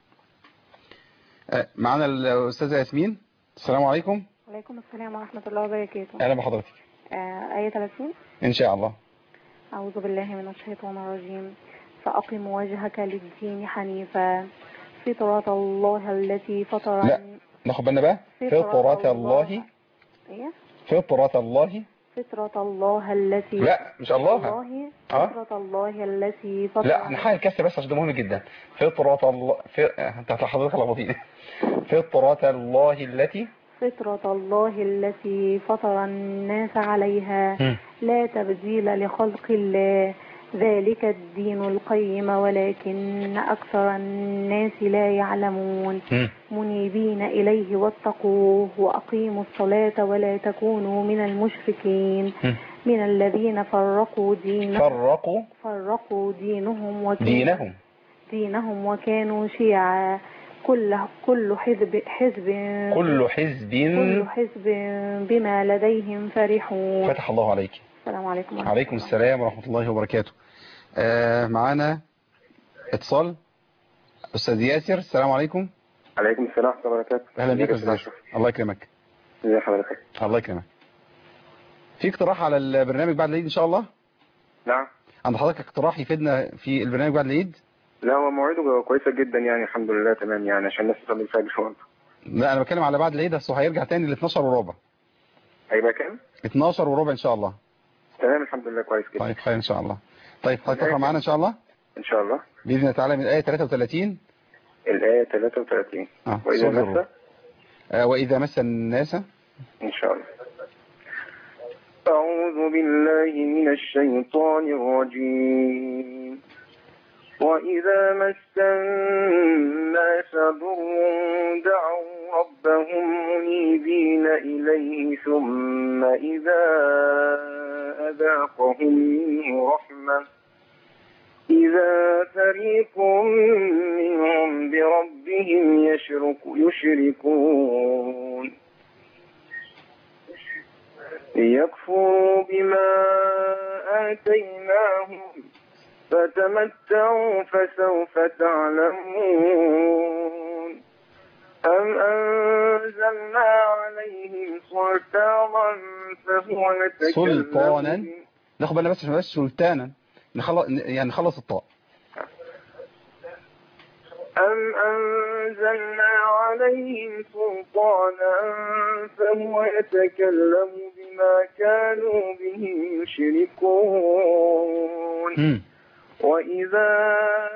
آه معانا الأستاذة ياسمين. السلام عليكم. وعليكم السلام ورحمة الله وبركاته. اهلا بحضرتك. آه آية ثلاثين ان شاء الله. أعوذ بالله من الشيطان الرجيم. فأقم وجهك للدين حنيفا فطرة الله التي فطر. لا ناخد بالنا بقى. فطرة الله. ايه؟ فطرة الله فطرة الله التي لا مش الله. الله اه فطرة الله التي فطر. لا نحاول الكسر بس عشان ده مهم جدا. فطرة الله ف... انت حضرتك لخبطين. فطرة الله التي فطرة الله التي فطر الناس عليها م. لا تبديل لخلق الله ذلك الدين القيم ولكن أكثر الناس لا يعلمون. م. منيبين إليه واتقوه وأقيموا الصلاة ولا تكونوا من المشركين م. من الذين فرقوا دينهم فرقوا فرقوا دينهم وكانوا دينهم دينهم وكانوا شيعا كل كل حزب حزب كل حزب كل حزب بما لديهم فرحون. فتح الله عليك. السلام عليكم ورحمة عليكم الله. السلام ورحمة الله وبركاته. آه معانا اتصال أستاذ ياسر. السلام عليكم. عليكم السلام ورحمة الله وبركاته. أهلا بك أستاذ ياسر. الله يكرمك. ازي حضرتك؟ الله يكرمك. في اقتراح على البرنامج بعد العيد إن شاء الله؟ نعم. عند حضرتك اقتراح يفيدنا في البرنامج بعد العيد؟ لا هو مواعيده كويسة جدا يعني الحمد لله تمام يعني عشان الناس تصلي الفجر برضه. لا أنا بتكلم على بعد العيد بس هيرجع تاني ل اتناشر وربع. هيبقى كام؟ اتناشر وربع إن شاء الله. تمام الحمد لله كويس جدا. طيب خير إن شاء الله. طيب حضرتك تقرأ معانا إن شاء الله؟ إن شاء الله. بإذن الله تعالى من الآية ثلاثة وثلاثين. الآية ثلاثة وثلاثين. آه. وإذا مس آه وإذا مس الناس. إن شاء الله. أعوذ بالله من الشيطان الرجيم. وإذا مس الناس ضر دعوا ربهم منيبين إليه ثم إذا أذاقهم منه رحمة إذا فريق منهم بربهم يشرك يشركون ليكفروا بما آتيناهم فتمتعوا فسوف تعلمون أم أنزلنا عليهم سلطانا فهو يتكلم سلطانا. ناخد بالنا بس عشان بس سلطانا نخلص يعني نخلص الطاء. أم أنزلنا عليهم سلطانا فهو يتكلم بما كانوا به يشركون م. وإذا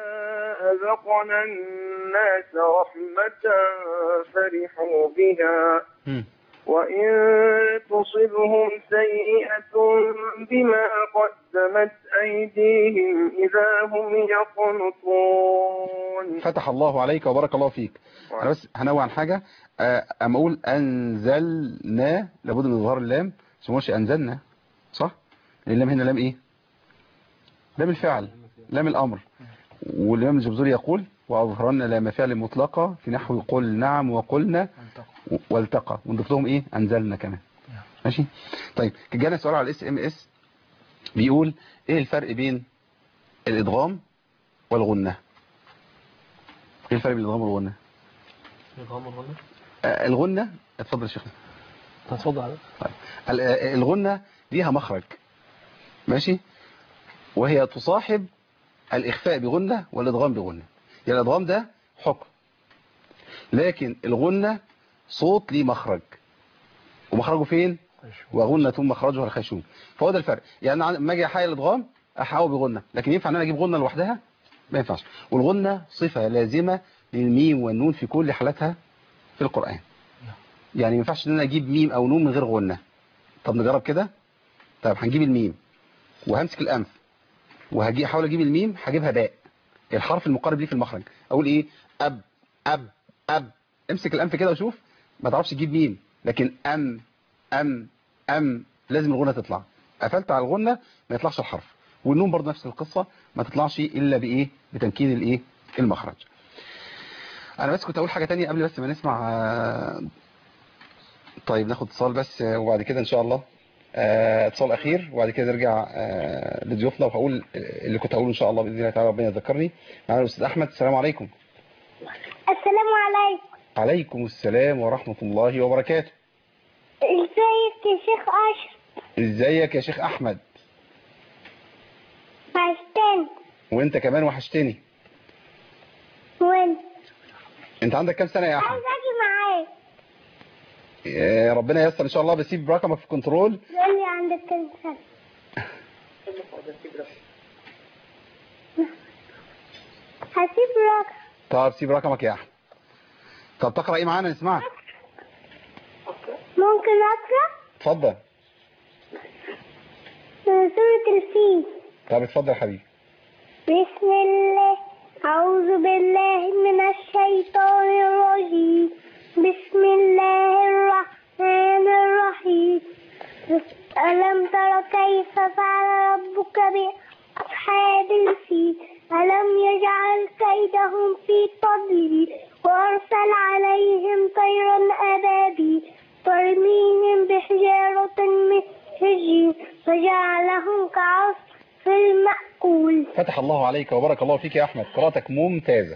أذقنا الناس رحمة فرحوا بها م. وإن تصبهم سيئة بما قدمت أيديهم إذا هم يقنطون. فتح الله عليك وبارك الله فيك. أنا بس هنوع عن حاجة. أما أقول أنزلنا لابد من إظهار اللام سموش أنزلنا صح؟ اللام هنا لام إيه؟ لام الفعل لام الأمر. والإمام الجبزوري يقول وأظهرنا لام فعل مطلقة في نحو قل نعم وقلنا والتقى ونضيف لهم إيه؟ أنزلنا كمان. ماشي؟ طيب جانا سؤال على الاس ام اس بيقول إيه الفرق بين الإدغام والغنة؟ إيه الفرق بين الإدغام والغنة؟ الإدغام والغنة؟ آه الغنة اتفضل يا شيخنا. اتفضل. طيب الغنة ليها مخرج ماشي وهي تصاحب الإخفاء بغنة والإدغام بغنة. يعني الإدغام ده حكم لكن الغنة صوت ليه مخرج ومخرجه فين؟ وغنة مخرجها الخشوم. فهو ده الفرق. يعني لما اجي احاول الادغام احاول بغنة لكن ينفع ان انا اجيب غنة لوحدها؟ ما ينفعش. والغنة صفة لازمة للميم والنون في كل حالاتها في القرآن. يعني ما ينفعش ان انا اجيب ميم او نون من غير غنة. طب نجرب كده. طب هنجيب الميم وهمسك الانف وهجي احاول اجيب الميم هجيبها باء الحرف المقارب ليه في المخرج. اقول ايه؟ اب اب اب. امسك الانف كده وشوف ما تعرفش تجيب ميم لكن ام ام ام لازم الغنة تطلع. قفلت على الغنة ما يطلعش الحرف. والنون برضه نفس القصة ما تطلعش الا بايه؟ بتمكين الايه؟ المخرج. انا بس كنت اقول حاجة تانية قبل بس ما نسمع. طيب ناخد اتصال بس وبعد كده ان شاء الله اتصال اخير وبعد كده نرجع لضيوفنا وهقول اللي كنت هقوله ان شاء الله باذن الله تعالى ربنا يذكرني. معانا الاستاذ احمد. السلام عليكم. السلام عليكم. عليكم السلام ورحمة الله وبركاته. ازيك يا شيخ اشرف؟ ازيك يا شيخ احمد؟ وحشتني. وانت كمان وحشتني. وانت انت عندك كام سنة يا احمد؟ عايز اجي معاك. ربنا ييسر ان شاء الله. بسيب رقمك في كنترول. يقول لي عندك كام سنة؟ هسيب رقم. طب سيب رقمك يا احمد. طب تقرا ايه معانا نسمعك؟ ممكن اقرا؟ اتفضل. سورة الفيل. طب اتفضل يا حبيبي. بسم الله، أعوذ بالله من الشيطان الرجيم، بسم الله الرحمن الرحيم. ألم تر كيف فعل ربك بأصحاب الفيل؟ ألم يجعل كيدهم في تضليل وأرسل عليهم طيرا أبابيل ترميهم بحجارة من سجيل فجعلهم كعصف المأكول. فتح الله عليك وبارك الله فيك يا أحمد، قراءتك ممتازة.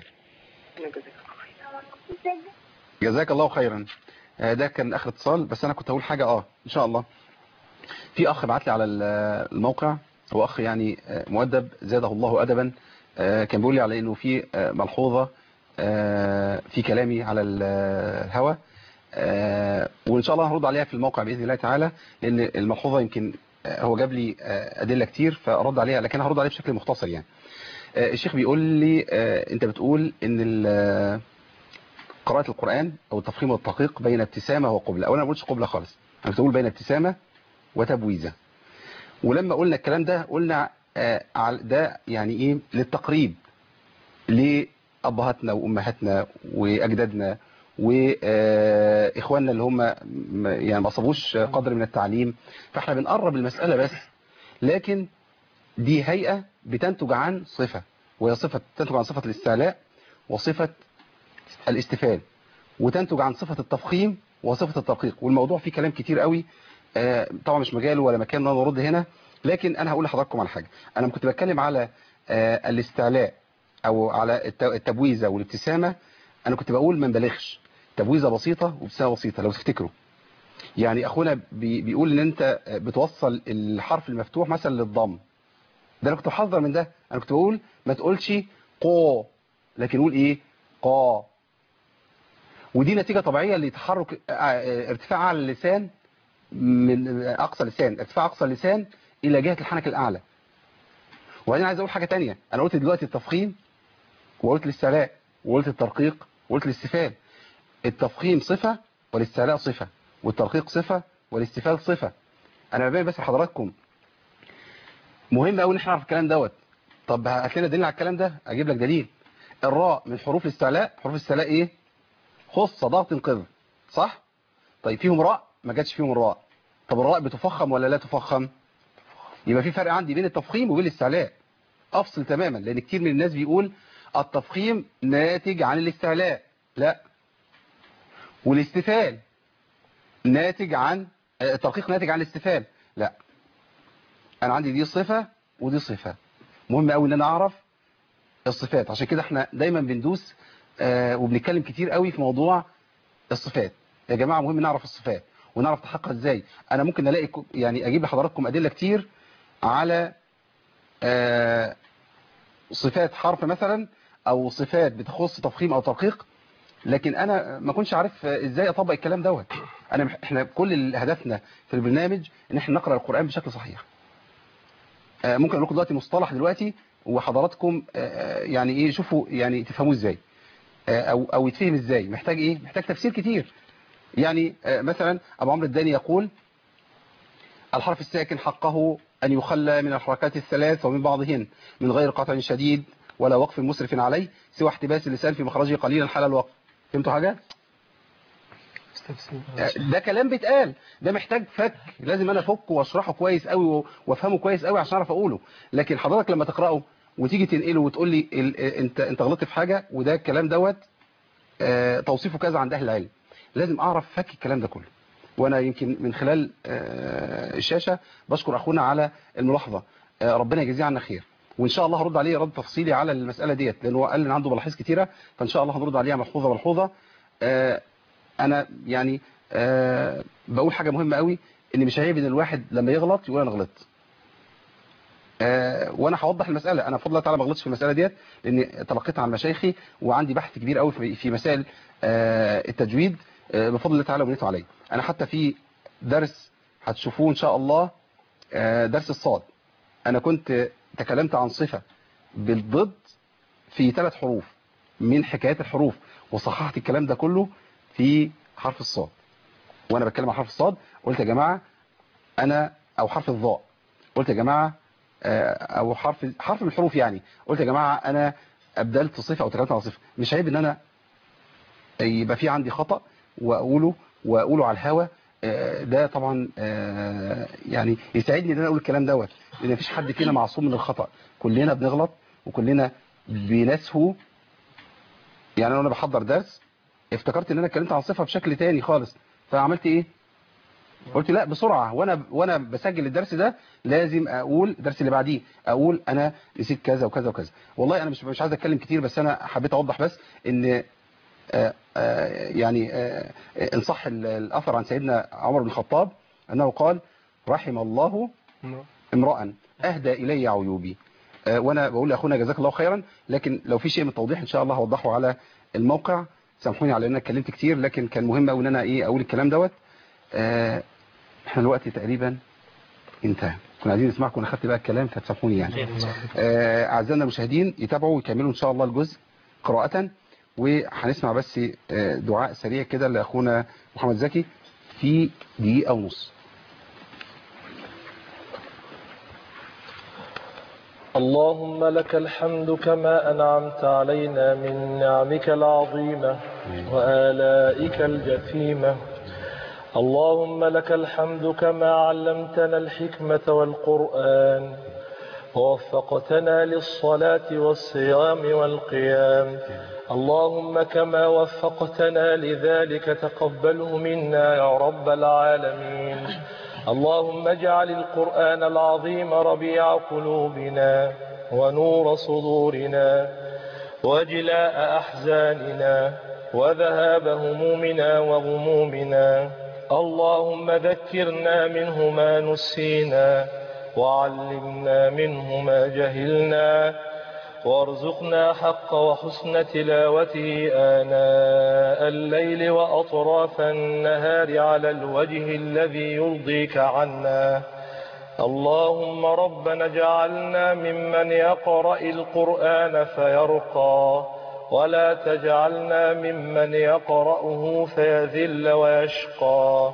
جزاك الله خيرا. ده كان آخر اتصال، بس أنا كنت هقول حاجة اه إن شاء الله. في أخ بعت لي على الموقع، هو أخ يعني مؤدب زاده الله أدبا، كان بيقول لي على إنه في ملحوظة في كلامي على الهوا، وإن شاء الله هرد عليها في الموقع بإذن الله تعالى، لأن الملحوظة يمكن هو جاب لي أدلة كتير فأرد عليها، لكن هرد عليها بشكل مختصر. يعني الشيخ بيقول لي أنت بتقول إن قراءة القرآن أو التفخيم والتدقيق بين ابتسامة وقبلة. أولا ما بقولش قبلة خالص، أنا بتقول بين ابتسامة وتبويزة. ولما قلنا الكلام ده قلنا ده يعني إيه للتقريب لأبهاتنا وأمهاتنا وأجدادنا وإخواننا اللي هم يعني ما صابوش قدر من التعليم، فإحنا بنقرب المسألة بس. لكن دي هيئة بتنتج عن صفة، وهي صفة تنتج عن صفة الاستعلاء وصفة الاستفال، وتنتج عن صفة التفخيم وصفة التدقيق. والموضوع فيه كلام كتير قوي، طبعا مش مجاله ولا مكان ان انا ارد هنا، لكن انا هقول لحضراتكم على حاجة. انا كنت بتكلم على الاستعلاء او على التبويزة والابتسامة، انا كنت بقول ما نبالغش، تبويزة بسيطة وابتسامة بسيطة لو تفتكروا. يعني اخونا بي بيقول ان انت بتوصل الحرف المفتوح مثلا للضم، ده انا كنت بحذر من ده. انا كنت بقول ما تقولش قو، لكن قول ايه قا. ودي نتيجة طبيعية لتحرك ارتفاع اعلى اللسان من اقصى اللسان، ارتفاع اقصى اللسان الى جهة الحنك الاعلى. وبعدين عايز اقول حاجة تانية، انا قلت دلوقتي التفخيم وقلت الاستعلاء وقلت الترقيق وقلت الاستفال. التفخيم صفة والاستعلاء صفة والترقيق صفة والاستفال صفة. انا ببين بس لحضراتكم مهم قوي ان احنا نعرف الكلام دوت. طب هات لنا دليل على الكلام ده، اجيب لك دليل. الراء من حروف الاستعلاء، حروف الاستعلاء ايه؟ خص ضغط انقذ، صح؟ طيب فيهم راء ما جاتش فيهم الراء. طب الراء بتفخم ولا لا تفخم؟ يبقى في فرق عندي بين التفخيم وبين الاستعلاء، افصل تماما. لان كتير من الناس بيقول التفخيم ناتج عن الاستعلاء، لا. والاستفال ناتج عن الترقيق، ناتج عن الاستفال، لا. انا عندي دي صفة ودي صفة. مهم قوي ان انا اعرف الصفات، عشان كده احنا دايما بندوس آه وبنتكلم كتير قوي في موضوع الصفات. يا جماعة مهم نعرف الصفات ونعرف تحققها ازاي. انا ممكن الاقي يعني اجيب لحضراتكم ادلة كتير على آه صفات حرف مثلا او صفات بتخص تفخيم او ترقيق، لكن انا ما كنتش عارف ازاي اطبق الكلام دوت. انا احنا كل هدفنا في البرنامج ان احنا نقرأ القرآن بشكل صحيح. آه ممكن اقول لكم دلوقتي مصطلح دلوقتي وحضراتكم آه يعني ايه شوفوا يعني تفهموه ازاي آه او او يتفهم ازاي. محتاج ايه؟ محتاج تفسير كتير. يعني آه مثلا ابو عمرو الداني يقول الحرف الساكن حقه ان يخلى من الحركات الثلاث ومن بعضهن من غير قطع شديد ولا وقف مسرف عليه سوى احتباس اللسان في مخرجه قليلا حال الوقف. فهمتوا حاجة؟ ده كلام بيتقال، ده محتاج فك، لازم انا افكه واشرحه كويس قوي وافهمه كويس قوي عشان اعرف اقوله. لكن حضرتك لما تقراه وتيجي تنقله وتقول لي انت انت غلطت في حاجه وده الكلام دوت اه توصيفه كذا عند اهل العلم، لازم اعرف فك الكلام ده كله. وانا يمكن من خلال اه الشاشه بشكر اخونا على الملاحظه، اه ربنا يجزيه عنا خير، وان شاء الله هرد عليه رد تفصيلي على المساله ديت، لانه قال ان عنده ملاحظ كتيره، فان شاء الله هنرد عليها ملحوظه ملحوظه. اه انا يعني أه بقول حاجة مهمة قوي، ان مش عيب ان الواحد لما يغلط يقول انا غلطت. أه وانا هوضح المسألة، انا بفضل الله تعالى ما غلطتش في المسألة ديت لاني تلقيتها عن مشايخي وعندي بحث كبير قوي في, في مسائل أه التجويد أه بفضل الله تعالى وبنيته عليه. انا حتى في درس هتشوفوه ان شاء الله درس الصاد أنا كنت تكلمت عن صفة بالضد في ثلاث حروف من حكايات الحروف، وصححت الكلام ده كله في حرف الصاد. وأنا بتكلم عن حرف الصاد قلت يا جماعة أنا، أو حرف الضاء قلت يا جماعة، أو حرف حرف من الحروف يعني، قلت يا جماعة أنا أبدلت صفة أو تكلمت عن صفة. مش عيب إن أنا يبقى في عندي خطأ وأقوله وأقوله على الهوا. ده طبعا يعني يساعدني ان انا اقول الكلام دوت، لان مفيش حد فينا معصوم من الخطأ، كلنا بنغلط وكلنا بنسهو. يعني انا وانا بحضر درس افتكرت ان انا اتكلمت عن صفة بشكل تاني خالص، فعملت ايه؟ قلت لا بسرعة، وانا وانا بسجل الدرس ده لازم اقول الدرس اللي بعديه اقول انا نسيت كذا وكذا وكذا. والله انا مش مش عايز اتكلم كتير، بس انا حبيت اوضح بس ان آآ آآ يعني آآ إن صح الأثر عن سيدنا عمر بن الخطاب أنه قال رحم الله امرأ أهدى إلي عيوبي. وأنا بقول لأخونا جزاك الله خيرا، لكن لو في شيء من التوضيح إن شاء الله هوضحه على الموقع. سامحوني على أن أنا اتكلمت كتير، لكن كان مهم أوي أن أنا إيه أقول الكلام دوت. إحنا الوقت تقريبا انتهى، كنا عايزين نسمعكم، أنا خدت بقى الكلام فتسامحوني يعني. أعزائنا المشاهدين يتابعوا ويكملوا إن شاء الله الجزء قراءة، وهنسمع بس دعاء سريع كده لأخونا محمد زكي في دقيقة ونص. اللهم لك الحمد كما أنعمت علينا من نعمك العظيمة وآلائك الجسيمة. اللهم لك الحمد كما علمتنا الحكمة والقرآن ووفقتنا للصلاة والصيام والقيام. اللهم كما وفقتنا لذلك تقبله منا يا رب العالمين. اللهم اجعل القرآن العظيم ربيع قلوبنا ونور صدورنا وجلاء أحزاننا وذهاب همومنا وغمومنا. اللهم ذكرنا منه ما نسينا وعلمنا منه ما جهلنا، وارزقنا حق وحسن تلاوته آناء الليل وأطراف النهار على الوجه الذي يرضيك عنا. اللهم ربنا اجعلنا ممن يقرأ القرآن فيرقى، ولا تجعلنا ممن يقرأه فيذل ويشقى.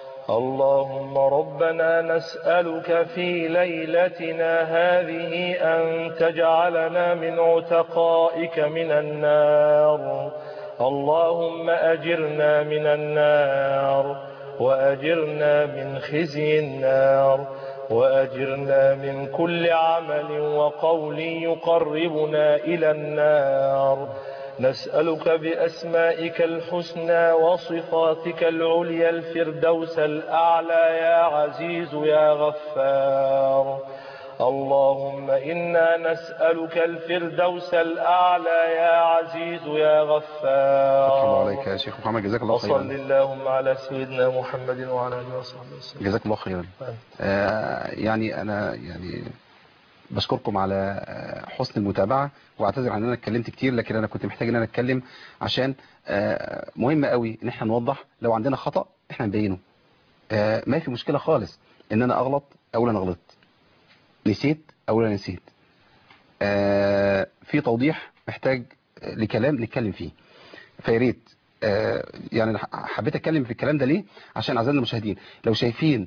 اللهم ربنا نسألك في ليلتنا هذه أن تجعلنا من عتقائك من النار. اللهم أجرنا من النار، وأجرنا من خزي النار، وأجرنا من كل عمل وقول يقربنا إلى النار. نسألك بأسمائك الحسنى وصفاتك العليا الفردوس الأعلى يا عزيز يا غفار. اللهم إنا نسألك الفردوس الأعلى يا عزيز يا غفار. فتح الله عليك يا شيخ محمد، جزاك الله خيرا. وصل اللهم على سيدنا محمد وعلى آله وصحبه وسلم. جزاك الله خيرا. آه يعني أنا يعني بشكركم على حسن المتابعة، واعتذر عن ان انا اتكلمت كتير، لكن انا كنت محتاج ان انا اتكلم عشان مهم قوي ان احنا نوضح. لو عندنا خطأ احنا نبينه، ما في مشكلة خالص ان انا اغلط او انا غلطت، نسيت او انا نسيت. في توضيح محتاج لكلام نتكلم فيه، فياريت يعني حبيت اتكلم في الكلام ده ليه؟ عشان اعزائنا المشاهدين لو شايفين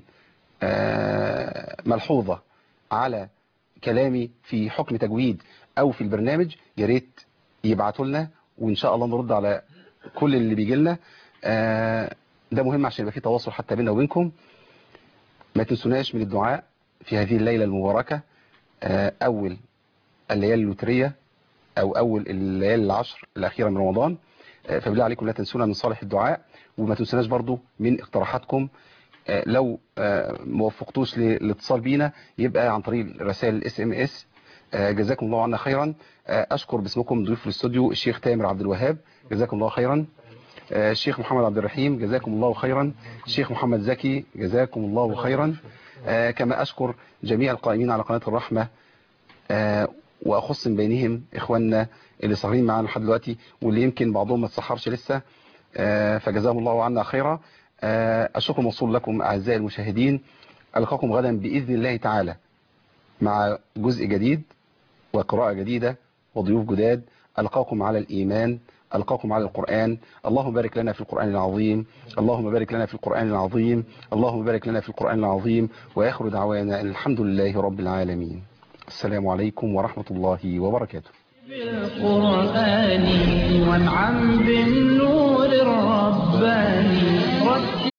ملحوظة على كلامي في حكم تجويد او في البرنامج، يا ريت يبعتوا لنا وان شاء الله نرد على كل اللي بيجي لنا. ده مهم عشان يبقى في تواصل حتى بيننا وبينكم. ما تنسوناش من الدعاء في هذه الليلة المباركة، اول الليالي الوترية او اول الليالي العشر الاخيرة من رمضان. فبالله عليكم لا تنسونا من صالح الدعاء، وما تنسوناش برضو من اقتراحاتكم. لو ما وفقتوش للاتصال بينا يبقى عن طريق رسائل الاس ام اس. جزاكم الله عنا خيرا. اشكر باسمكم ضيوف الاستوديو الشيخ تامر عبد الوهاب، جزاكم الله خيرا. الشيخ محمد عبد الرحيم، جزاكم الله خيرا. الشيخ محمد زكي، جزاكم الله خيرا. كما اشكر جميع القائمين على قناة الرحمة، واخص من بينهم اخواننا اللي صاغرين معانا لحد دلوقتي واللي يمكن بعضهم ما اتسحرش لسه، فجزاهم الله عنا خيرا. الشكر موصول لكم أعزائي المشاهدين. ألقاكم غدا بإذن الله تعالى مع جزء جديد وقراءة جديدة وضيوف جداد. ألقاكم على الإيمان، ألقاكم على القرآن. اللهم بارك لنا في القرآن العظيم، اللهم بارك لنا في القرآن العظيم، اللهم بارك لنا في القرآن العظيم. وآخر دعوانا أن الحمد لله رب العالمين. السلام عليكم ورحمة الله وبركاته. بالقرآن وانعم بالنور الرباني.